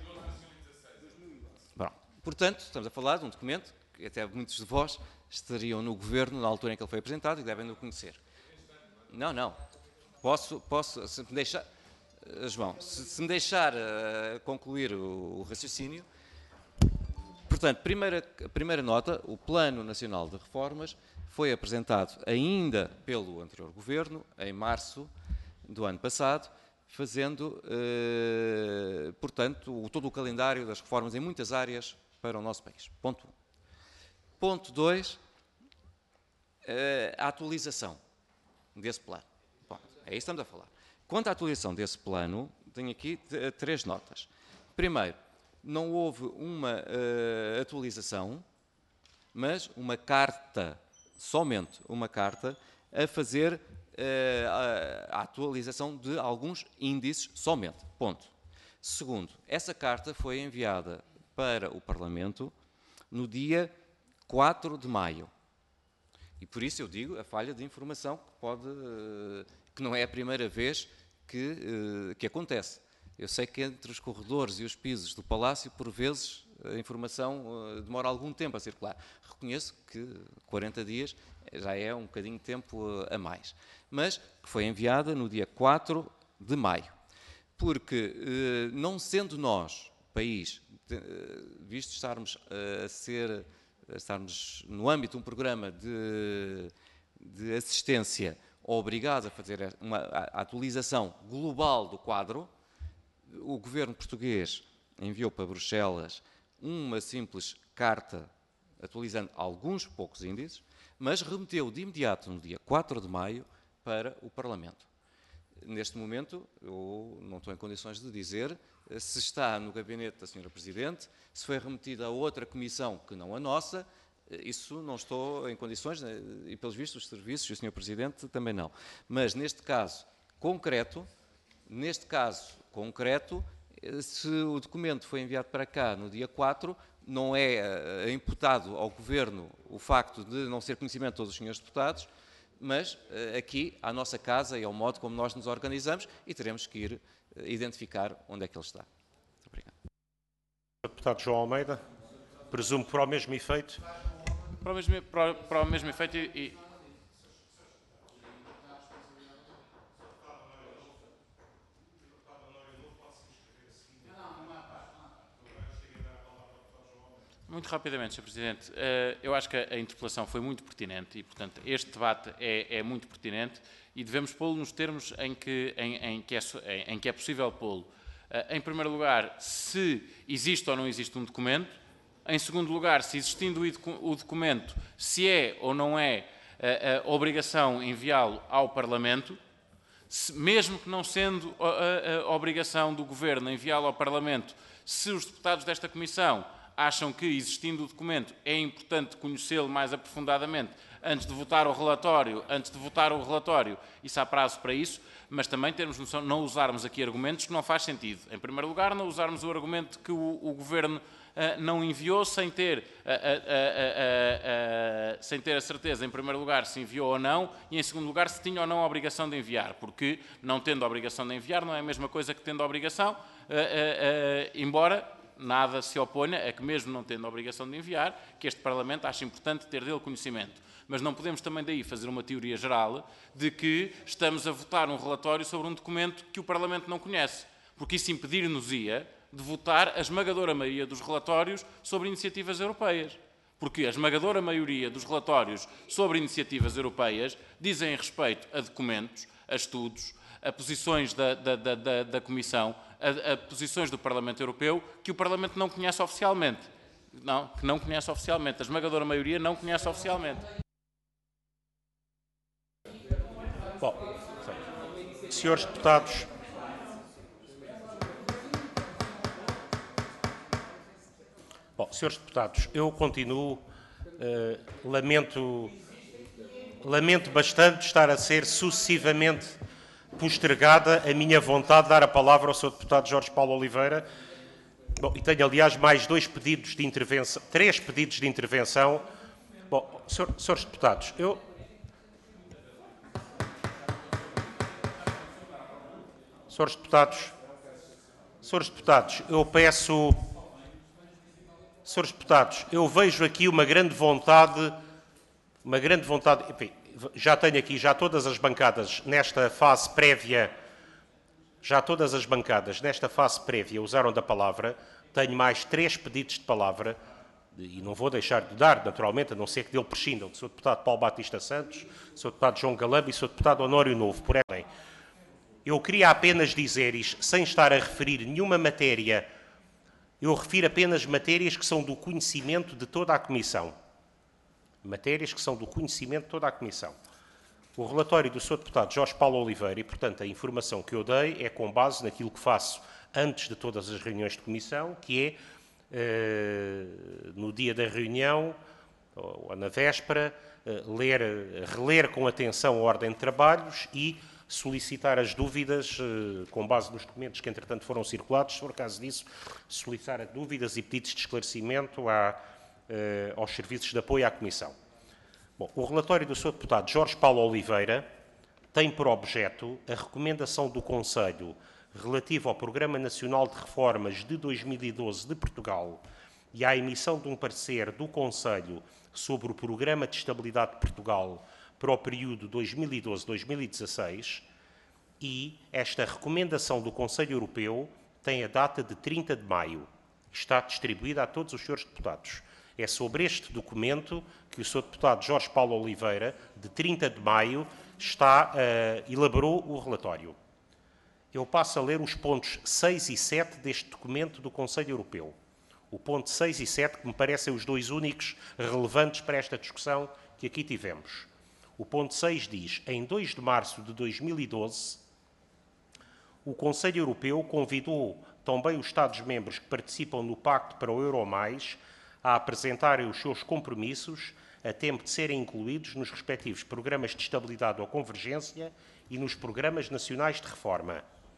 Bom, portanto, estamos a falar de um documento que até muitos de vós estariam no Governo na altura em que ele foi apresentado e devem o conhecer. Não. Posso se me deixar... João, se me deixar concluir o raciocínio... Portanto, primeira nota, o Plano Nacional de Reformas foi apresentado ainda pelo anterior Governo, em março do ano passado, fazendo, portanto, todo o calendário das reformas em muitas áreas para o nosso país. Ponto 1. Ponto 2, a atualização desse plano. Bom, é isso que estamos a falar. Quanto à atualização desse plano, tenho aqui 3 notas. Primeiro, não houve uma atualização, mas uma carta, somente uma carta, a fazer a atualização de alguns índices somente. Ponto. Segundo, essa carta foi enviada para o Parlamento no dia 4 de maio. E por isso eu digo a falha de informação que não é a primeira vez que acontece. Eu sei que entre os corredores e os pisos do Palácio, por vezes, a informação demora algum tempo a circular. Reconheço que 40 dias já é um bocadinho de tempo a mais. Mas que foi enviada no dia 4 de maio. Porque, não sendo nós, país, visto estarmos estarmos no âmbito de um programa de assistência obrigados a fazer uma atualização global do quadro, o governo português enviou para Bruxelas uma simples carta atualizando alguns poucos índices, mas remeteu de imediato, no dia 4 de maio, para o Parlamento. Neste momento, eu não estou em condições de dizer se está no gabinete da Sra. Presidente, se foi remetido a outra comissão que não a nossa, isso não estou em condições, e pelos vistos os serviços e o Sr. Presidente também não. Mas neste caso concreto, Se o documento foi enviado para cá no dia 4, não é imputado ao Governo o facto de não ser conhecimento de todos os senhores deputados, mas aqui à nossa casa e ao modo como nós nos organizamos e teremos que ir identificar onde é que ele está. Muito obrigado. Deputado João Almeida, presumo que para o mesmo efeito. Para o mesmo efeito e... Muito rapidamente, Sr. Presidente, eu acho que a interpelação foi muito pertinente e, portanto, este debate é muito pertinente e devemos pô-lo nos termos em que é possível pô-lo. Em primeiro lugar, se existe ou não existe um documento. Em segundo lugar, se existindo o documento, se é ou não é a obrigação enviá-lo ao Parlamento. Mesmo que não sendo a obrigação do Governo enviá-lo ao Parlamento, se os deputados desta Comissão acham que, existindo o documento, é importante conhecê-lo mais aprofundadamente antes de votar o relatório, isso há prazo para isso, mas também termos noção de não usarmos aqui argumentos que não faz sentido. Em primeiro lugar, não usarmos o argumento que o Governo não enviou sem ter a certeza, em primeiro lugar, se enviou ou não, e em segundo lugar, se tinha ou não a obrigação de enviar, porque não tendo a obrigação de enviar não é a mesma coisa que tendo a obrigação, embora nada se oponha a que, mesmo não tendo a obrigação de enviar, que este Parlamento ache importante ter dele conhecimento. Mas não podemos também daí fazer uma teoria geral de que estamos a votar um relatório sobre um documento que o Parlamento não conhece, porque isso impedir-nos-ia de votar a esmagadora maioria dos relatórios sobre iniciativas europeias. Porque a esmagadora maioria dos relatórios sobre iniciativas europeias dizem respeito a documentos, a estudos, a posições da Comissão, a posições do Parlamento Europeu que o Parlamento não conhece oficialmente. Que não conhece oficialmente. A esmagadora maioria não conhece oficialmente. Bom, senhores deputados, eu continuo, lamento bastante estar a ser sucessivamente postergada a minha vontade de dar a palavra ao Sr. Deputado Jorge Paulo Oliveira. Bom, e tenho, aliás, mais três pedidos de intervenção. Bom, senhores deputados, Senhores deputados, eu peço... Senhores deputados, eu vejo aqui uma grande vontade, enfim, já tenho aqui, já todas as bancadas nesta fase prévia usaram da palavra, tenho mais 3 pedidos de palavra, e não vou deixar de dar, naturalmente, a não ser que dele prescindam, do Sr. Deputado Paulo Batista Santos, do Sr. Deputado João Galamba e do Sr. Deputado Honório Novo, por aí. Eu queria apenas dizer isto, sem estar a referir nenhuma matéria. Eu refiro apenas matérias que são do conhecimento de toda a Comissão. O relatório do Sr. Deputado Jorge Paulo Oliveira e, portanto, a informação que eu dei é com base naquilo que faço antes de todas as reuniões de Comissão, que é, no dia da reunião, ou na véspera, reler com atenção a ordem de trabalhos e solicitar as dúvidas, com base nos documentos que, entretanto, foram circulados, se for caso disso, solicitar dúvidas e pedidos de esclarecimento aos serviços de apoio à Comissão. Bom, o relatório do Sr. Deputado Jorge Paulo Oliveira tem por objeto a recomendação do Conselho relativa ao Programa Nacional de Reformas de 2012 de Portugal e à emissão de um parecer do Conselho sobre o Programa de Estabilidade de Portugal para o período 2012-2016, e esta recomendação do Conselho Europeu tem a data de 30 de maio. Está distribuída a todos os senhores deputados. É sobre este documento que o Sr. Deputado Jorge Paulo Oliveira, de 30 de maio, elaborou o relatório. Eu passo a ler os pontos 6 e 7 deste documento do Conselho Europeu. O ponto 6 e 7, que me parecem os dois únicos relevantes para esta discussão que aqui tivemos. O ponto 6 diz: em 2 de março de 2012, o Conselho Europeu convidou também os Estados-membros que participam no Pacto para o Euro+, a apresentarem os seus compromissos a tempo de serem incluídos nos respectivos programas de estabilidade ou convergência e nos programas nacionais de reforma.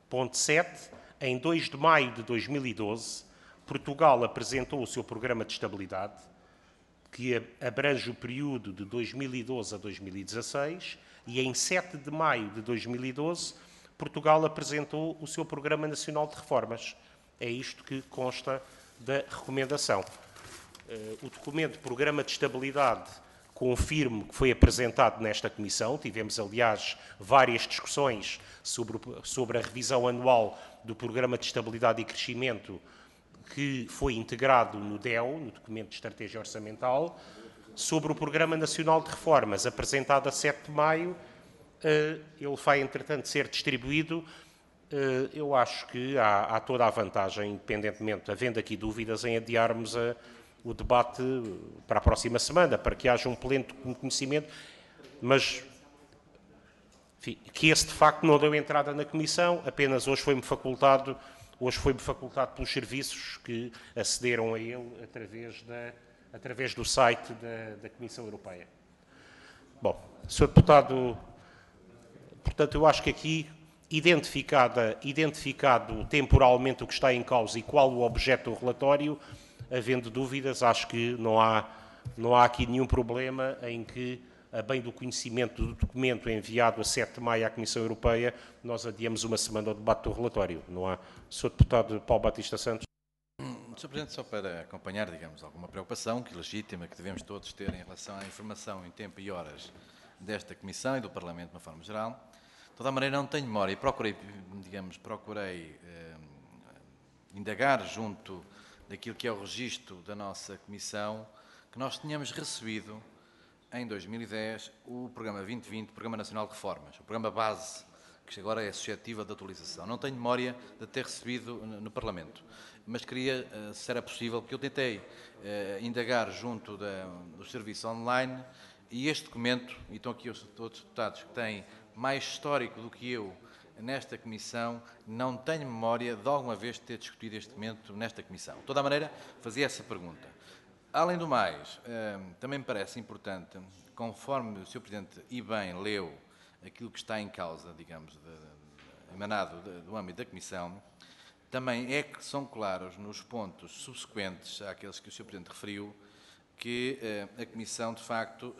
Ponto 7. Em 2 de maio de 2012, Portugal apresentou o seu programa de estabilidade, que abrange o período de 2012 a 2016, e em 7 de maio de 2012, Portugal apresentou o seu Programa Nacional de Reformas. É isto que consta da recomendação. O documento Programa de Estabilidade confirmo que foi apresentado nesta Comissão. Tivemos, aliás, várias discussões sobre a revisão anual do Programa de Estabilidade e Crescimento, que foi integrado no DEO, no Documento de Estratégia Orçamental. Sobre o Programa Nacional de Reformas, apresentado a 7 de maio, ele vai, entretanto, ser distribuído. Eu acho que há toda a vantagem, independentemente, havendo aqui dúvidas, em adiarmos o debate para a próxima semana, para que haja um pleno conhecimento, mas enfim, que esse de facto não deu entrada na Comissão, apenas hoje foi-me facultado pelos serviços que acederam a ele através do site da Comissão Europeia. Bom, Sr. Deputado, portanto, eu acho que aqui, identificado temporalmente o que está em causa e qual o objeto do relatório, havendo dúvidas, acho que não há aqui nenhum problema em que, a bem do conhecimento do documento enviado a 7 de maio à Comissão Europeia, nós adiamos uma semana o debate do relatório. Não há. Sr. Deputado Paulo Batista Santos. Sr. Presidente, só para acompanhar, digamos, alguma preocupação que legítima que devemos todos ter em relação à informação em tempo e horas desta Comissão e do Parlamento de uma forma geral. De toda a maneira, não tenho memória e procurei indagar junto daquilo que é o registro da nossa Comissão, que nós tínhamos recebido em 2010 o Programa 2020, Programa Nacional de Reformas, o programa base, que agora é suscetível de atualização. Não tenho memória de ter recebido no Parlamento, mas queria, se era possível, porque eu tentei indagar junto do serviço online, e este documento, e estão aqui outros deputados que têm mais histórico do que eu nesta Comissão, não tenho memória de alguma vez ter discutido este documento nesta Comissão. De toda a maneira, fazia essa pergunta. Além do mais, também me parece importante, conforme o Sr. Presidente e bem leu aquilo que está em causa, digamos, emanado do âmbito da Comissão, também é que são claros nos pontos subsequentes àqueles que o Sr. Presidente referiu, que a Comissão, de facto,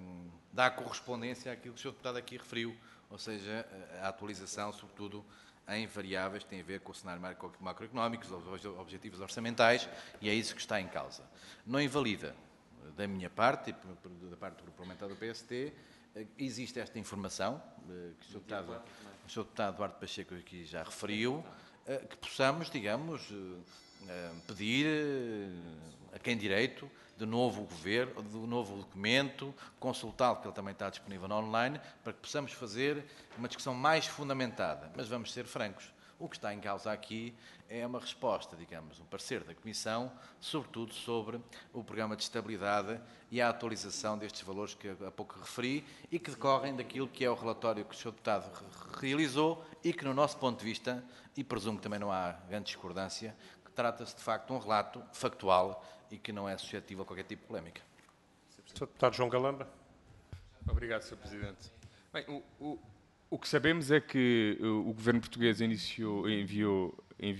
dá correspondência àquilo que o Sr. Deputado aqui referiu, ou seja, a atualização, sobretudo, em variáveis que têm a ver com o cenário macroeconómico, os objetivos orçamentais, e é isso que está em causa. Não invalida, da minha parte e da parte do Grupo Parlamentar do PST, existe esta informação, que o Sr. Deputado Duarte Pacheco aqui já referiu, que possamos, digamos, pedir a quem direito de novo governo, do novo documento, consultá-lo, porque ele também está disponível no online, para que possamos fazer uma discussão mais fundamentada. Mas vamos ser francos, o que está em causa aqui é uma resposta, digamos, um parecer da Comissão, sobretudo sobre o Programa de Estabilidade e a atualização destes valores que há pouco referi e que decorrem daquilo que é o relatório que o Sr. Deputado realizou e que, no nosso ponto de vista, e presumo que também não há grande discordância, que trata-se de facto de um relato factual e que não é suscetível a qualquer tipo de polémica. Sr. Deputado João Galamba. Obrigado, Sr. Presidente. Bem, o que sabemos é que o Governo português enviou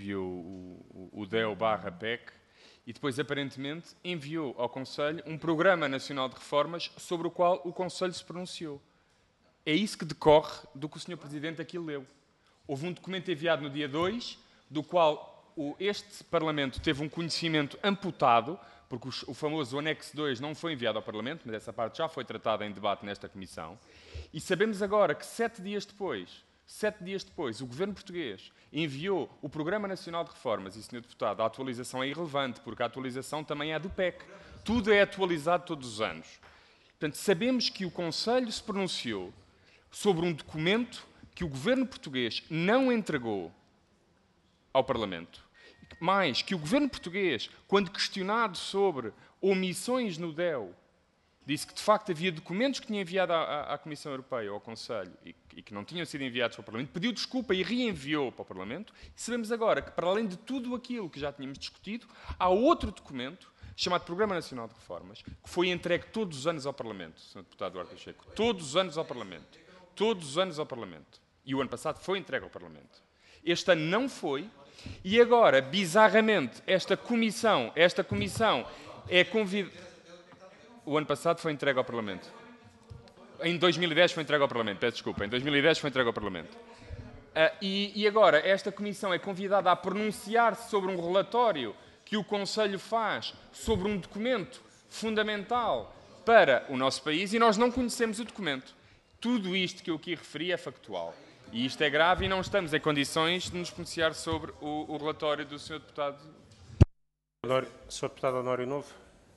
o DEO/PEC e depois, aparentemente, enviou ao Conselho um Programa Nacional de Reformas sobre o qual o Conselho se pronunciou. É isso que decorre do que o Sr. Presidente aqui leu. Houve um documento enviado no dia 2, do qual este Parlamento teve um conhecimento amputado, porque o famoso anexo 2 não foi enviado ao Parlamento, mas essa parte já foi tratada em debate nesta Comissão. E sabemos agora que 7 dias depois, o Governo português enviou o Programa Nacional de Reformas, e, Sr. Deputado, a atualização é irrelevante, porque a atualização também é do PEC. Tudo é atualizado todos os anos. Portanto, sabemos que o Conselho se pronunciou sobre um documento que o Governo português não entregou ao Parlamento. Mais, que o Governo português, quando questionado sobre omissões no DEO, disse que, de facto, havia documentos que tinha enviado à Comissão Europeia, ao Conselho, e que não tinham sido enviados para o Parlamento, pediu desculpa e reenviou para o Parlamento. E sabemos agora que, para além de tudo aquilo que já tínhamos discutido, há outro documento, chamado Programa Nacional de Reformas, que foi entregue todos os anos ao Parlamento, Sr. Deputado Duarte Pacheco. Todos os anos ao Parlamento. Todos os anos ao Parlamento. E o ano passado foi entregue ao Parlamento. Este ano não foi, e agora, bizarramente, esta comissão é convidada... O ano passado foi entregue ao Parlamento. Em 2010 foi entregue ao Parlamento, peço desculpa, em 2010 foi entregue ao Parlamento. E agora, esta comissão é convidada a pronunciar-se sobre um relatório que o Conselho faz sobre um documento fundamental para o nosso país e nós não conhecemos o documento. Tudo isto que eu aqui referi é factual. E isto é grave e não estamos em condições de nos pronunciar sobre o relatório do Sr. Deputado. Sr. Deputado Honório Novo.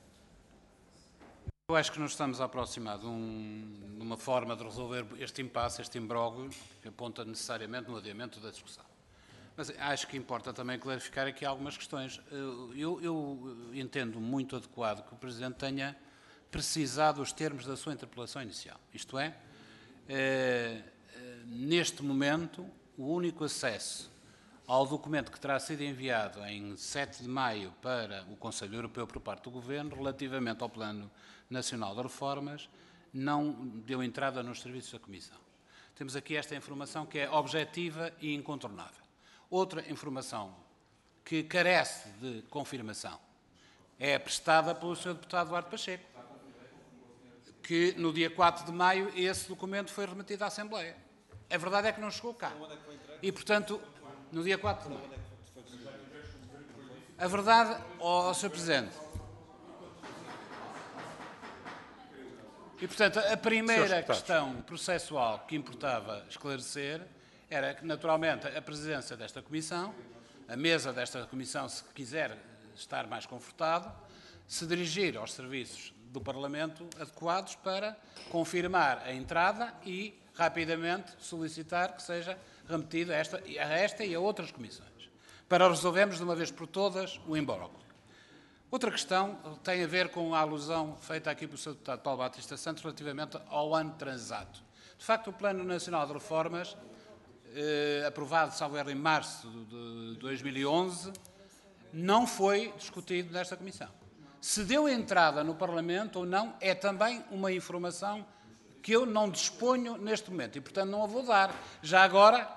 Eu acho que nos estamos a aproximar de uma forma de resolver este impasse, este imbróglio, que aponta necessariamente no adiamento da discussão. Mas acho que importa também clarificar aqui algumas questões. Eu entendo muito adequado que o Presidente tenha precisado os termos da sua interpelação inicial. Isto é, neste momento, o único acesso ao documento que terá sido enviado em 7 de maio para o Conselho Europeu por parte do Governo, relativamente ao Plano Nacional de Reformas, não deu entrada nos serviços da Comissão. Temos aqui esta informação que é objetiva e incontornável. Outra informação que carece de confirmação é prestada pelo Sr. Deputado Duarte Pacheco, que no dia 4 de maio esse documento foi remetido à Assembleia. A verdade é que não chegou cá. E, portanto, no dia 4 de maio. A verdade, Sr. Presidente. E, portanto, a primeira questão processual que importava esclarecer era que, naturalmente, a presidência desta Comissão, a mesa desta Comissão, se quiser estar mais confortável, se dirigir aos serviços do Parlamento adequados para confirmar a entrada e, rapidamente, solicitar que seja remetido a esta e a outras comissões, para resolvermos de uma vez por todas o imbróglio. Outra questão tem a ver com a alusão feita aqui pelo Sr. Deputado Paulo Batista Santos relativamente ao ano transato. De facto, o Plano Nacional de Reformas, aprovado, salvo erro, em março de 2011, não foi discutido nesta Comissão. Se deu entrada no Parlamento ou não é também uma informação que eu não disponho neste momento e, portanto, não a vou dar. Já agora,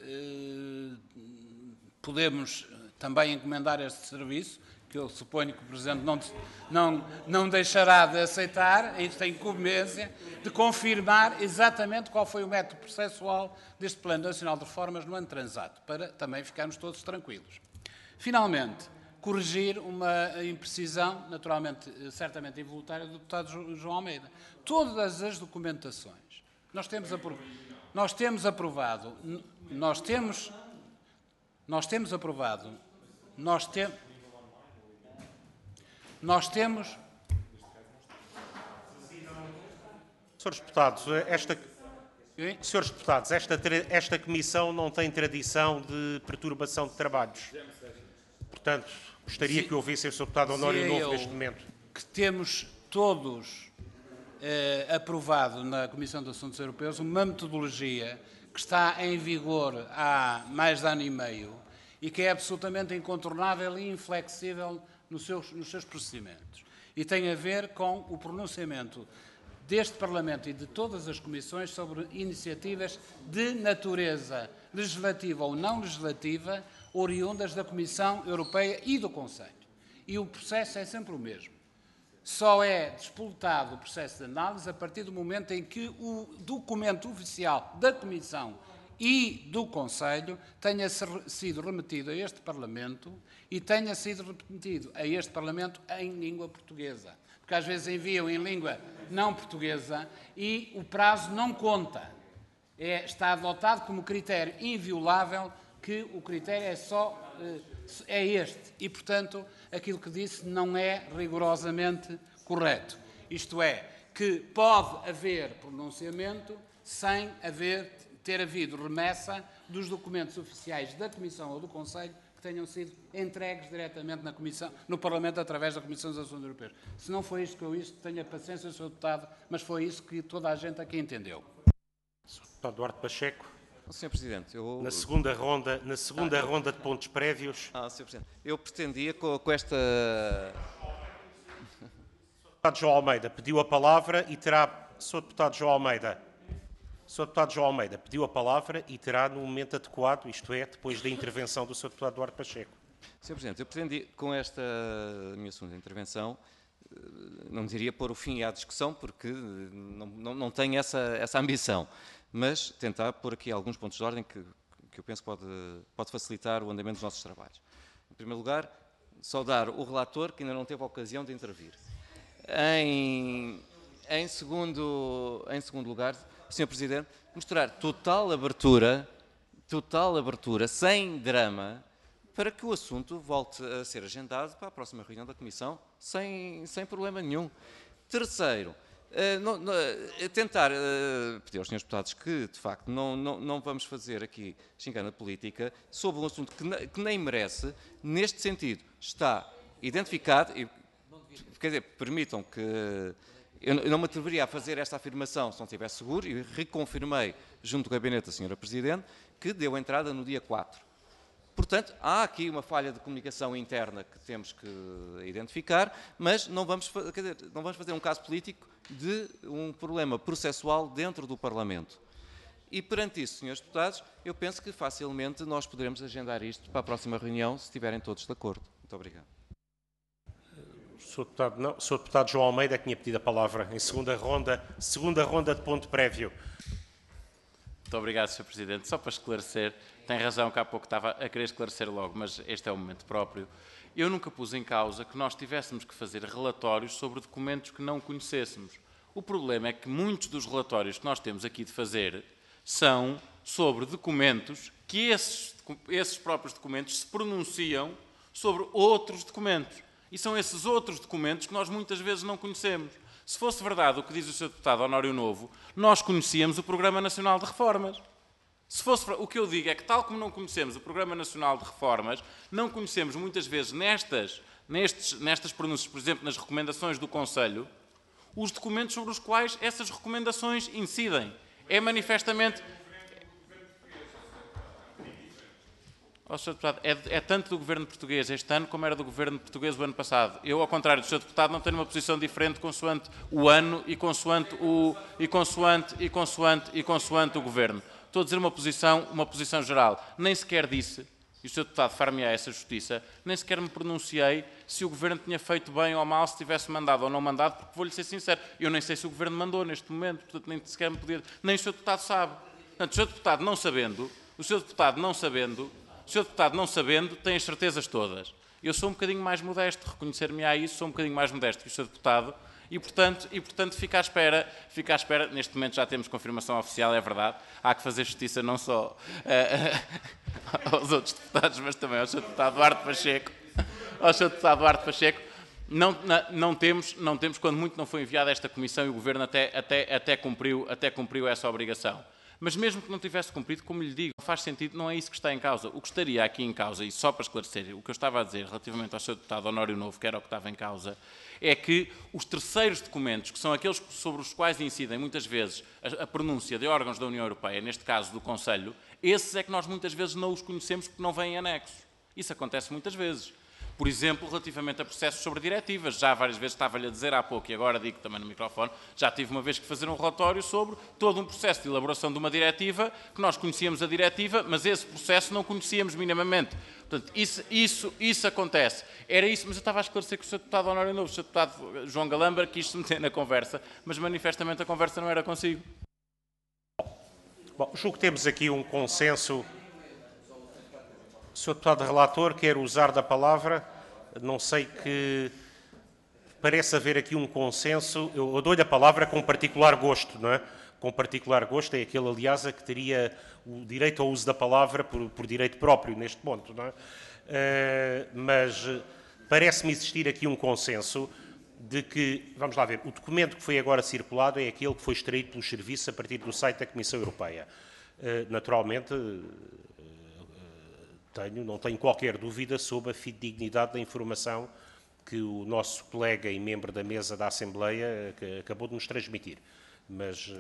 podemos também encomendar este serviço, que eu suponho que o Presidente não deixará de aceitar, e tem incumbência de confirmar exatamente qual foi o método processual deste Plano Nacional de Reformas no ano transato, para também ficarmos todos tranquilos. Finalmente, corrigir uma imprecisão, naturalmente, certamente involuntária, do deputado João Almeida. Todas as documentações, nós temos aprovado, Senhores Deputados, esta Comissão não tem tradição de perturbação de trabalhos. Portanto, gostaria que ouvissem o Sr. Deputado Honório Novo neste momento. Que temos todos aprovado na Comissão de Assuntos Europeus uma metodologia que está em vigor há mais de ano e meio e que é absolutamente incontornável e inflexível nos seus procedimentos. E tem a ver com o pronunciamento deste Parlamento e de todas as comissões sobre iniciativas de natureza legislativa ou não legislativa oriundas da Comissão Europeia e do Conselho. E o processo é sempre o mesmo. Só é disputado o processo de análise a partir do momento em que o documento oficial da Comissão e do Conselho tenha sido remetido a este Parlamento e tenha sido remetido a este Parlamento em língua portuguesa. Porque às vezes enviam em língua não portuguesa e o prazo não conta. Está adotado como critério inviolável que o critério é este. E, portanto, aquilo que disse não é rigorosamente correto. Isto é, que pode haver pronunciamento sem ter havido remessa dos documentos oficiais da Comissão ou do Conselho que tenham sido entregues diretamente no Parlamento através da Comissão dos Assuntos Europeus. Se não foi isto que eu disse, tenha paciência, Sr. Deputado, mas foi isso que toda a gente aqui entendeu. Sr. Deputado Duarte Pacheco. Sr. Presidente, eu... Na segunda ronda de pontos prévios... Sr. Presidente, eu pretendia com esta... O Sr. Deputado João Almeida pediu a palavra e terá... Sr. Deputado João Almeida... Sr. Deputado João Almeida pediu a palavra e terá no momento adequado, isto é, depois da intervenção do Sr. Deputado Duarte Pacheco. Sr. Presidente, eu pretendi, com esta minha segunda intervenção, não diria pôr o fim à discussão, porque não tenho essa ambição, mas tentar pôr aqui alguns pontos de ordem que eu penso que pode facilitar o andamento dos nossos trabalhos. Em primeiro lugar, saudar o relator, que ainda não teve a ocasião de intervir. Em segundo lugar, Sr. Presidente, mostrar total abertura, sem drama, para que o assunto volte a ser agendado para a próxima reunião da Comissão, sem problema nenhum. Terceiro, tentar pedir aos senhores deputados que, de facto, não vamos fazer aqui xingana política sobre um assunto que nem merece. Neste sentido, está identificado, e, quer dizer, permitam que eu não me atreveria a fazer esta afirmação se não estivesse seguro, e reconfirmei junto do gabinete da Sra. Presidente que deu entrada no dia 4. Portanto, há aqui uma falha de comunicação interna que temos que identificar, mas não vamos fazer um caso político de um problema processual dentro do Parlamento. E perante isso, senhores deputados, eu penso que facilmente nós poderemos agendar isto para a próxima reunião, se estiverem todos de acordo. Muito obrigado. Sr. Deputado João Almeida tinha pedido a palavra em segunda ronda de ponto prévio. Muito obrigado, Sr. Presidente. Só para esclarecer, tem razão que há pouco estava a querer esclarecer logo, mas este é o momento próprio. Eu nunca pus em causa que nós tivéssemos que fazer relatórios sobre documentos que não conhecêssemos. O problema é que muitos dos relatórios que nós temos aqui de fazer são sobre documentos que esses próprios documentos se pronunciam sobre outros documentos. E são esses outros documentos que nós muitas vezes não conhecemos. Se fosse verdade o que diz o Sr. Deputado Honório Novo, nós conhecíamos o Programa Nacional de Reformas. Se fosse, o que eu digo é que, tal como não conhecemos o Programa Nacional de Reformas, não conhecemos muitas vezes nestas pronúncias, por exemplo, nas recomendações do Conselho, os documentos sobre os quais essas recomendações incidem. É manifestamente... Oh, Sr. Deputado, é tanto do Governo português este ano como era do Governo português o ano passado. Eu, ao contrário do Sr. Deputado, não tenho uma posição diferente consoante o ano e consoante o Governo. Estou a dizer uma posição geral. Nem sequer disse, e o Sr. Deputado far-me-á essa justiça, nem sequer me pronunciei se o Governo tinha feito bem ou mal, se tivesse mandado ou não mandado, porque vou-lhe ser sincero, eu nem sei se o Governo mandou neste momento, portanto nem sequer me podia... Nem o Sr. Deputado sabe. Portanto, o Sr. Deputado não sabendo, tem as certezas todas. Eu sou um bocadinho mais modesto, reconhecer-me-á isso, sou um bocadinho mais modesto que o Sr. Deputado, e portanto fica à espera, neste momento já temos confirmação oficial, é verdade, há que fazer justiça não só aos outros deputados, mas também ao Sr. Deputado Duarte Pacheco, não temos, quando muito não foi enviada esta comissão e o Governo até cumpriu essa obrigação. Mas mesmo que não tivesse cumprido, como lhe digo, não faz sentido, não é isso que está em causa. O que estaria aqui em causa, e só para esclarecer, o que eu estava a dizer relativamente ao Sr. Deputado Honório Novo, que era o que estava em causa, é que os terceiros documentos, que são aqueles sobre os quais incidem muitas vezes a pronúncia de órgãos da União Europeia, neste caso do Conselho, esses é que nós muitas vezes não os conhecemos porque não vêm em anexos. Isso acontece muitas vezes. Por exemplo, relativamente a processos sobre diretivas, já várias vezes estava-lhe a dizer há pouco, e agora digo também no microfone, já tive uma vez que fazer um relatório sobre todo um processo de elaboração de uma diretiva, que nós conhecíamos a diretiva, mas esse processo não conhecíamos minimamente. Portanto, isso acontece. Era isso, mas eu estava a esclarecer que o Sr. Deputado Honório Novo, o Sr. Deputado João Galamba, quis se meter na conversa, mas manifestamente a conversa não era consigo. Bom, julgo que temos aqui um consenso. O Sr. Deputado Relator quer usar da palavra, não sei que... Parece haver aqui um consenso, eu dou-lhe a palavra com particular gosto, não é? Com particular gosto, é aquele, aliás, a que teria o direito ao uso da palavra por direito próprio, neste ponto, não é? Mas parece-me existir aqui um consenso de que, vamos lá ver, o documento que foi agora circulado é aquele que foi extraído pelos serviços a partir do site da Comissão Europeia. Naturalmente... não tenho qualquer dúvida sobre a fidedignidade da informação que o nosso colega e membro da mesa da Assembleia acabou de nos transmitir. Mas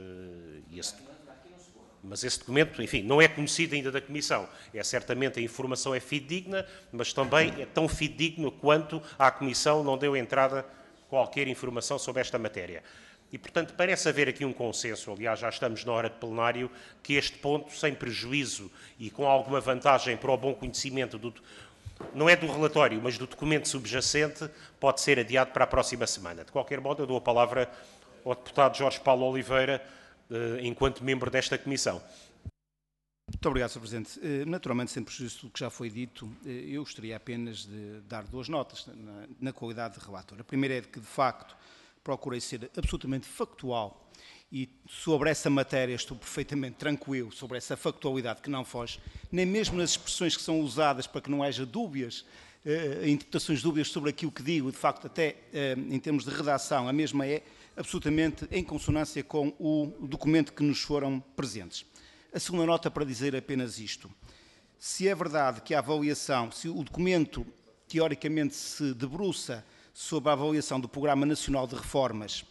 esse documento, enfim, não é conhecido ainda da Comissão. Certamente a informação é fidedigna, mas também é tão fidedigno quanto à Comissão não deu entrada qualquer informação sobre esta matéria. E, portanto, parece haver aqui um consenso, aliás, já estamos na hora de plenário, que este ponto, sem prejuízo e com alguma vantagem para o bom conhecimento não é do relatório, mas do documento subjacente, pode ser adiado para a próxima semana. De qualquer modo, eu dou a palavra ao deputado Jorge Paulo Oliveira, enquanto membro desta comissão. Muito obrigado, Sr. Presidente. Naturalmente, sem prejuízo do que já foi dito, eu gostaria apenas de dar 2 notas na qualidade de relator. A primeira é de que, de facto, procurei ser absolutamente factual e sobre essa matéria estou perfeitamente tranquilo, sobre essa factualidade que não foge, nem mesmo nas expressões que são usadas para que não haja dúvidas, interpretações dúbias sobre aquilo que digo, de facto até em termos de redação, a mesma é absolutamente em consonância com o documento que nos foram presentes. A segunda nota para dizer apenas isto. Se é verdade que a avaliação, se o documento teoricamente se debruça sobre a avaliação do Programa Nacional de Reformas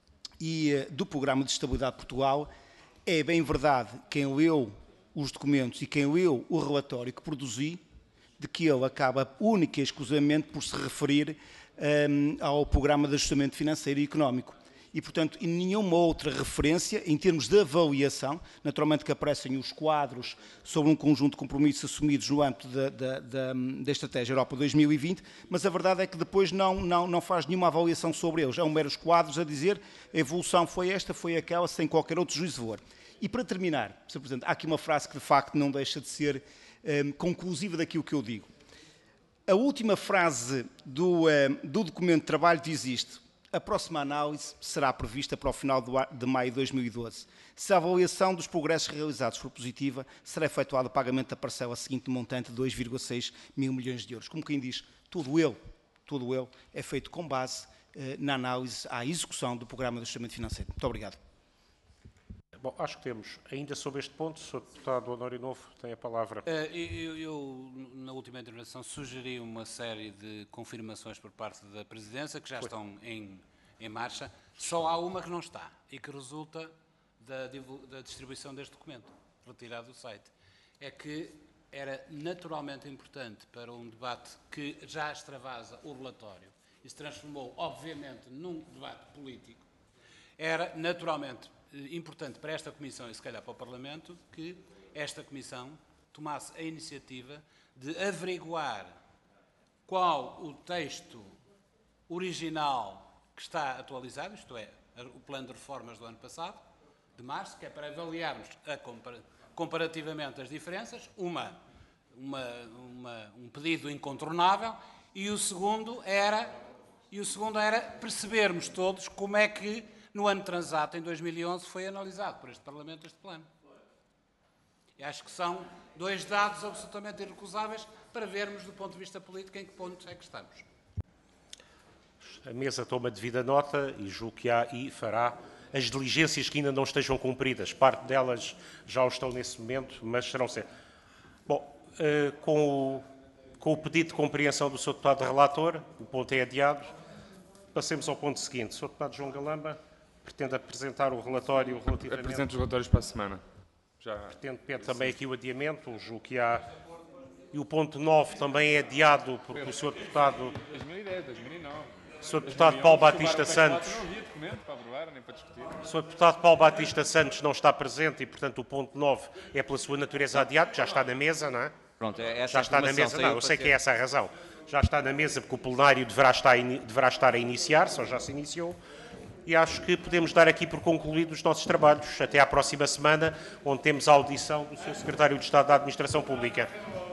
e do Programa de Estabilidade de Portugal, é bem verdade quem leu os documentos e quem leu o relatório que produzi, de que ele acaba única e exclusivamente por se referir ao Programa de Ajustamento Financeiro e Económico. E, portanto, em nenhuma outra referência, em termos de avaliação, naturalmente que aparecem os quadros sobre um conjunto de compromissos assumidos no âmbito da Estratégia Europa 2020, mas a verdade é que depois não faz nenhuma avaliação sobre eles. São meros quadros a dizer a evolução foi esta, foi aquela, sem qualquer outro juízo de valor. E para terminar, Sr. Presidente, há aqui uma frase que de facto não deixa de ser conclusiva daquilo que eu digo. A última frase do documento de trabalho diz isto: a próxima análise será prevista para o final de maio de 2012. Se a avaliação dos progressos realizados for positiva, será efetuado o pagamento da parcela seguinte no montante de 2,6 mil milhões de euros. Como quem diz, todo ele é feito com base na análise à execução do Programa de Ajustamento Financeiro. Muito obrigado. Bom, acho que temos, ainda sobre este ponto, o Sr. Deputado Honório Novo tem a palavra. Eu, na última intervenção, sugeri uma série de confirmações por parte da Presidência, que já estão em marcha. Só há uma que não está e que resulta da distribuição deste documento, retirado do site. É que era naturalmente importante para um debate que já extravasa o relatório e se transformou, obviamente, num debate político, era naturalmente importante para esta Comissão e se calhar para o Parlamento que esta Comissão tomasse a iniciativa de averiguar qual o texto original que está atualizado, isto é, o plano de reformas do ano passado, de março, que é para avaliarmos comparativamente as diferenças, um pedido incontornável, e o segundo era percebermos todos como é que no ano transato, em 2011, foi analisado por este Parlamento este plano. E acho que são 2 dados absolutamente irrecusáveis para vermos, do ponto de vista político, em que ponto é que estamos. A mesa toma devida nota e julgo que há e fará as diligências que ainda não estejam cumpridas. Parte delas já o estão nesse momento, mas serão sempre. Bom, com o pedido de compreensão do Sr. Deputado Relator, o ponto é adiado. Passemos ao ponto seguinte. Sr. Deputado João Galamba pretende apresentar o relatório relativamente... Apresento os relatórios para a semana. Pede também aqui o adiamento, julgo que há... E o ponto 9 também é adiado, porque o Sr. Deputado... 2010, 2009. O Sr. Deputado Paulo Batista Santos... Não havia documento para aprovar, nem para discutir. O Sr. Deputado Paulo Batista Santos não está presente e, portanto, o ponto 9 é pela sua natureza adiado, já está na mesa, não é? Pronto, essa já está na mesa, não, eu sei que é essa a razão. Já está na mesa porque o plenário deverá estar a iniciar-se, ou já se iniciou, e acho que podemos dar aqui por concluídos os nossos trabalhos até à próxima semana, onde temos a audição do Sr. Secretário de Estado da Administração Pública.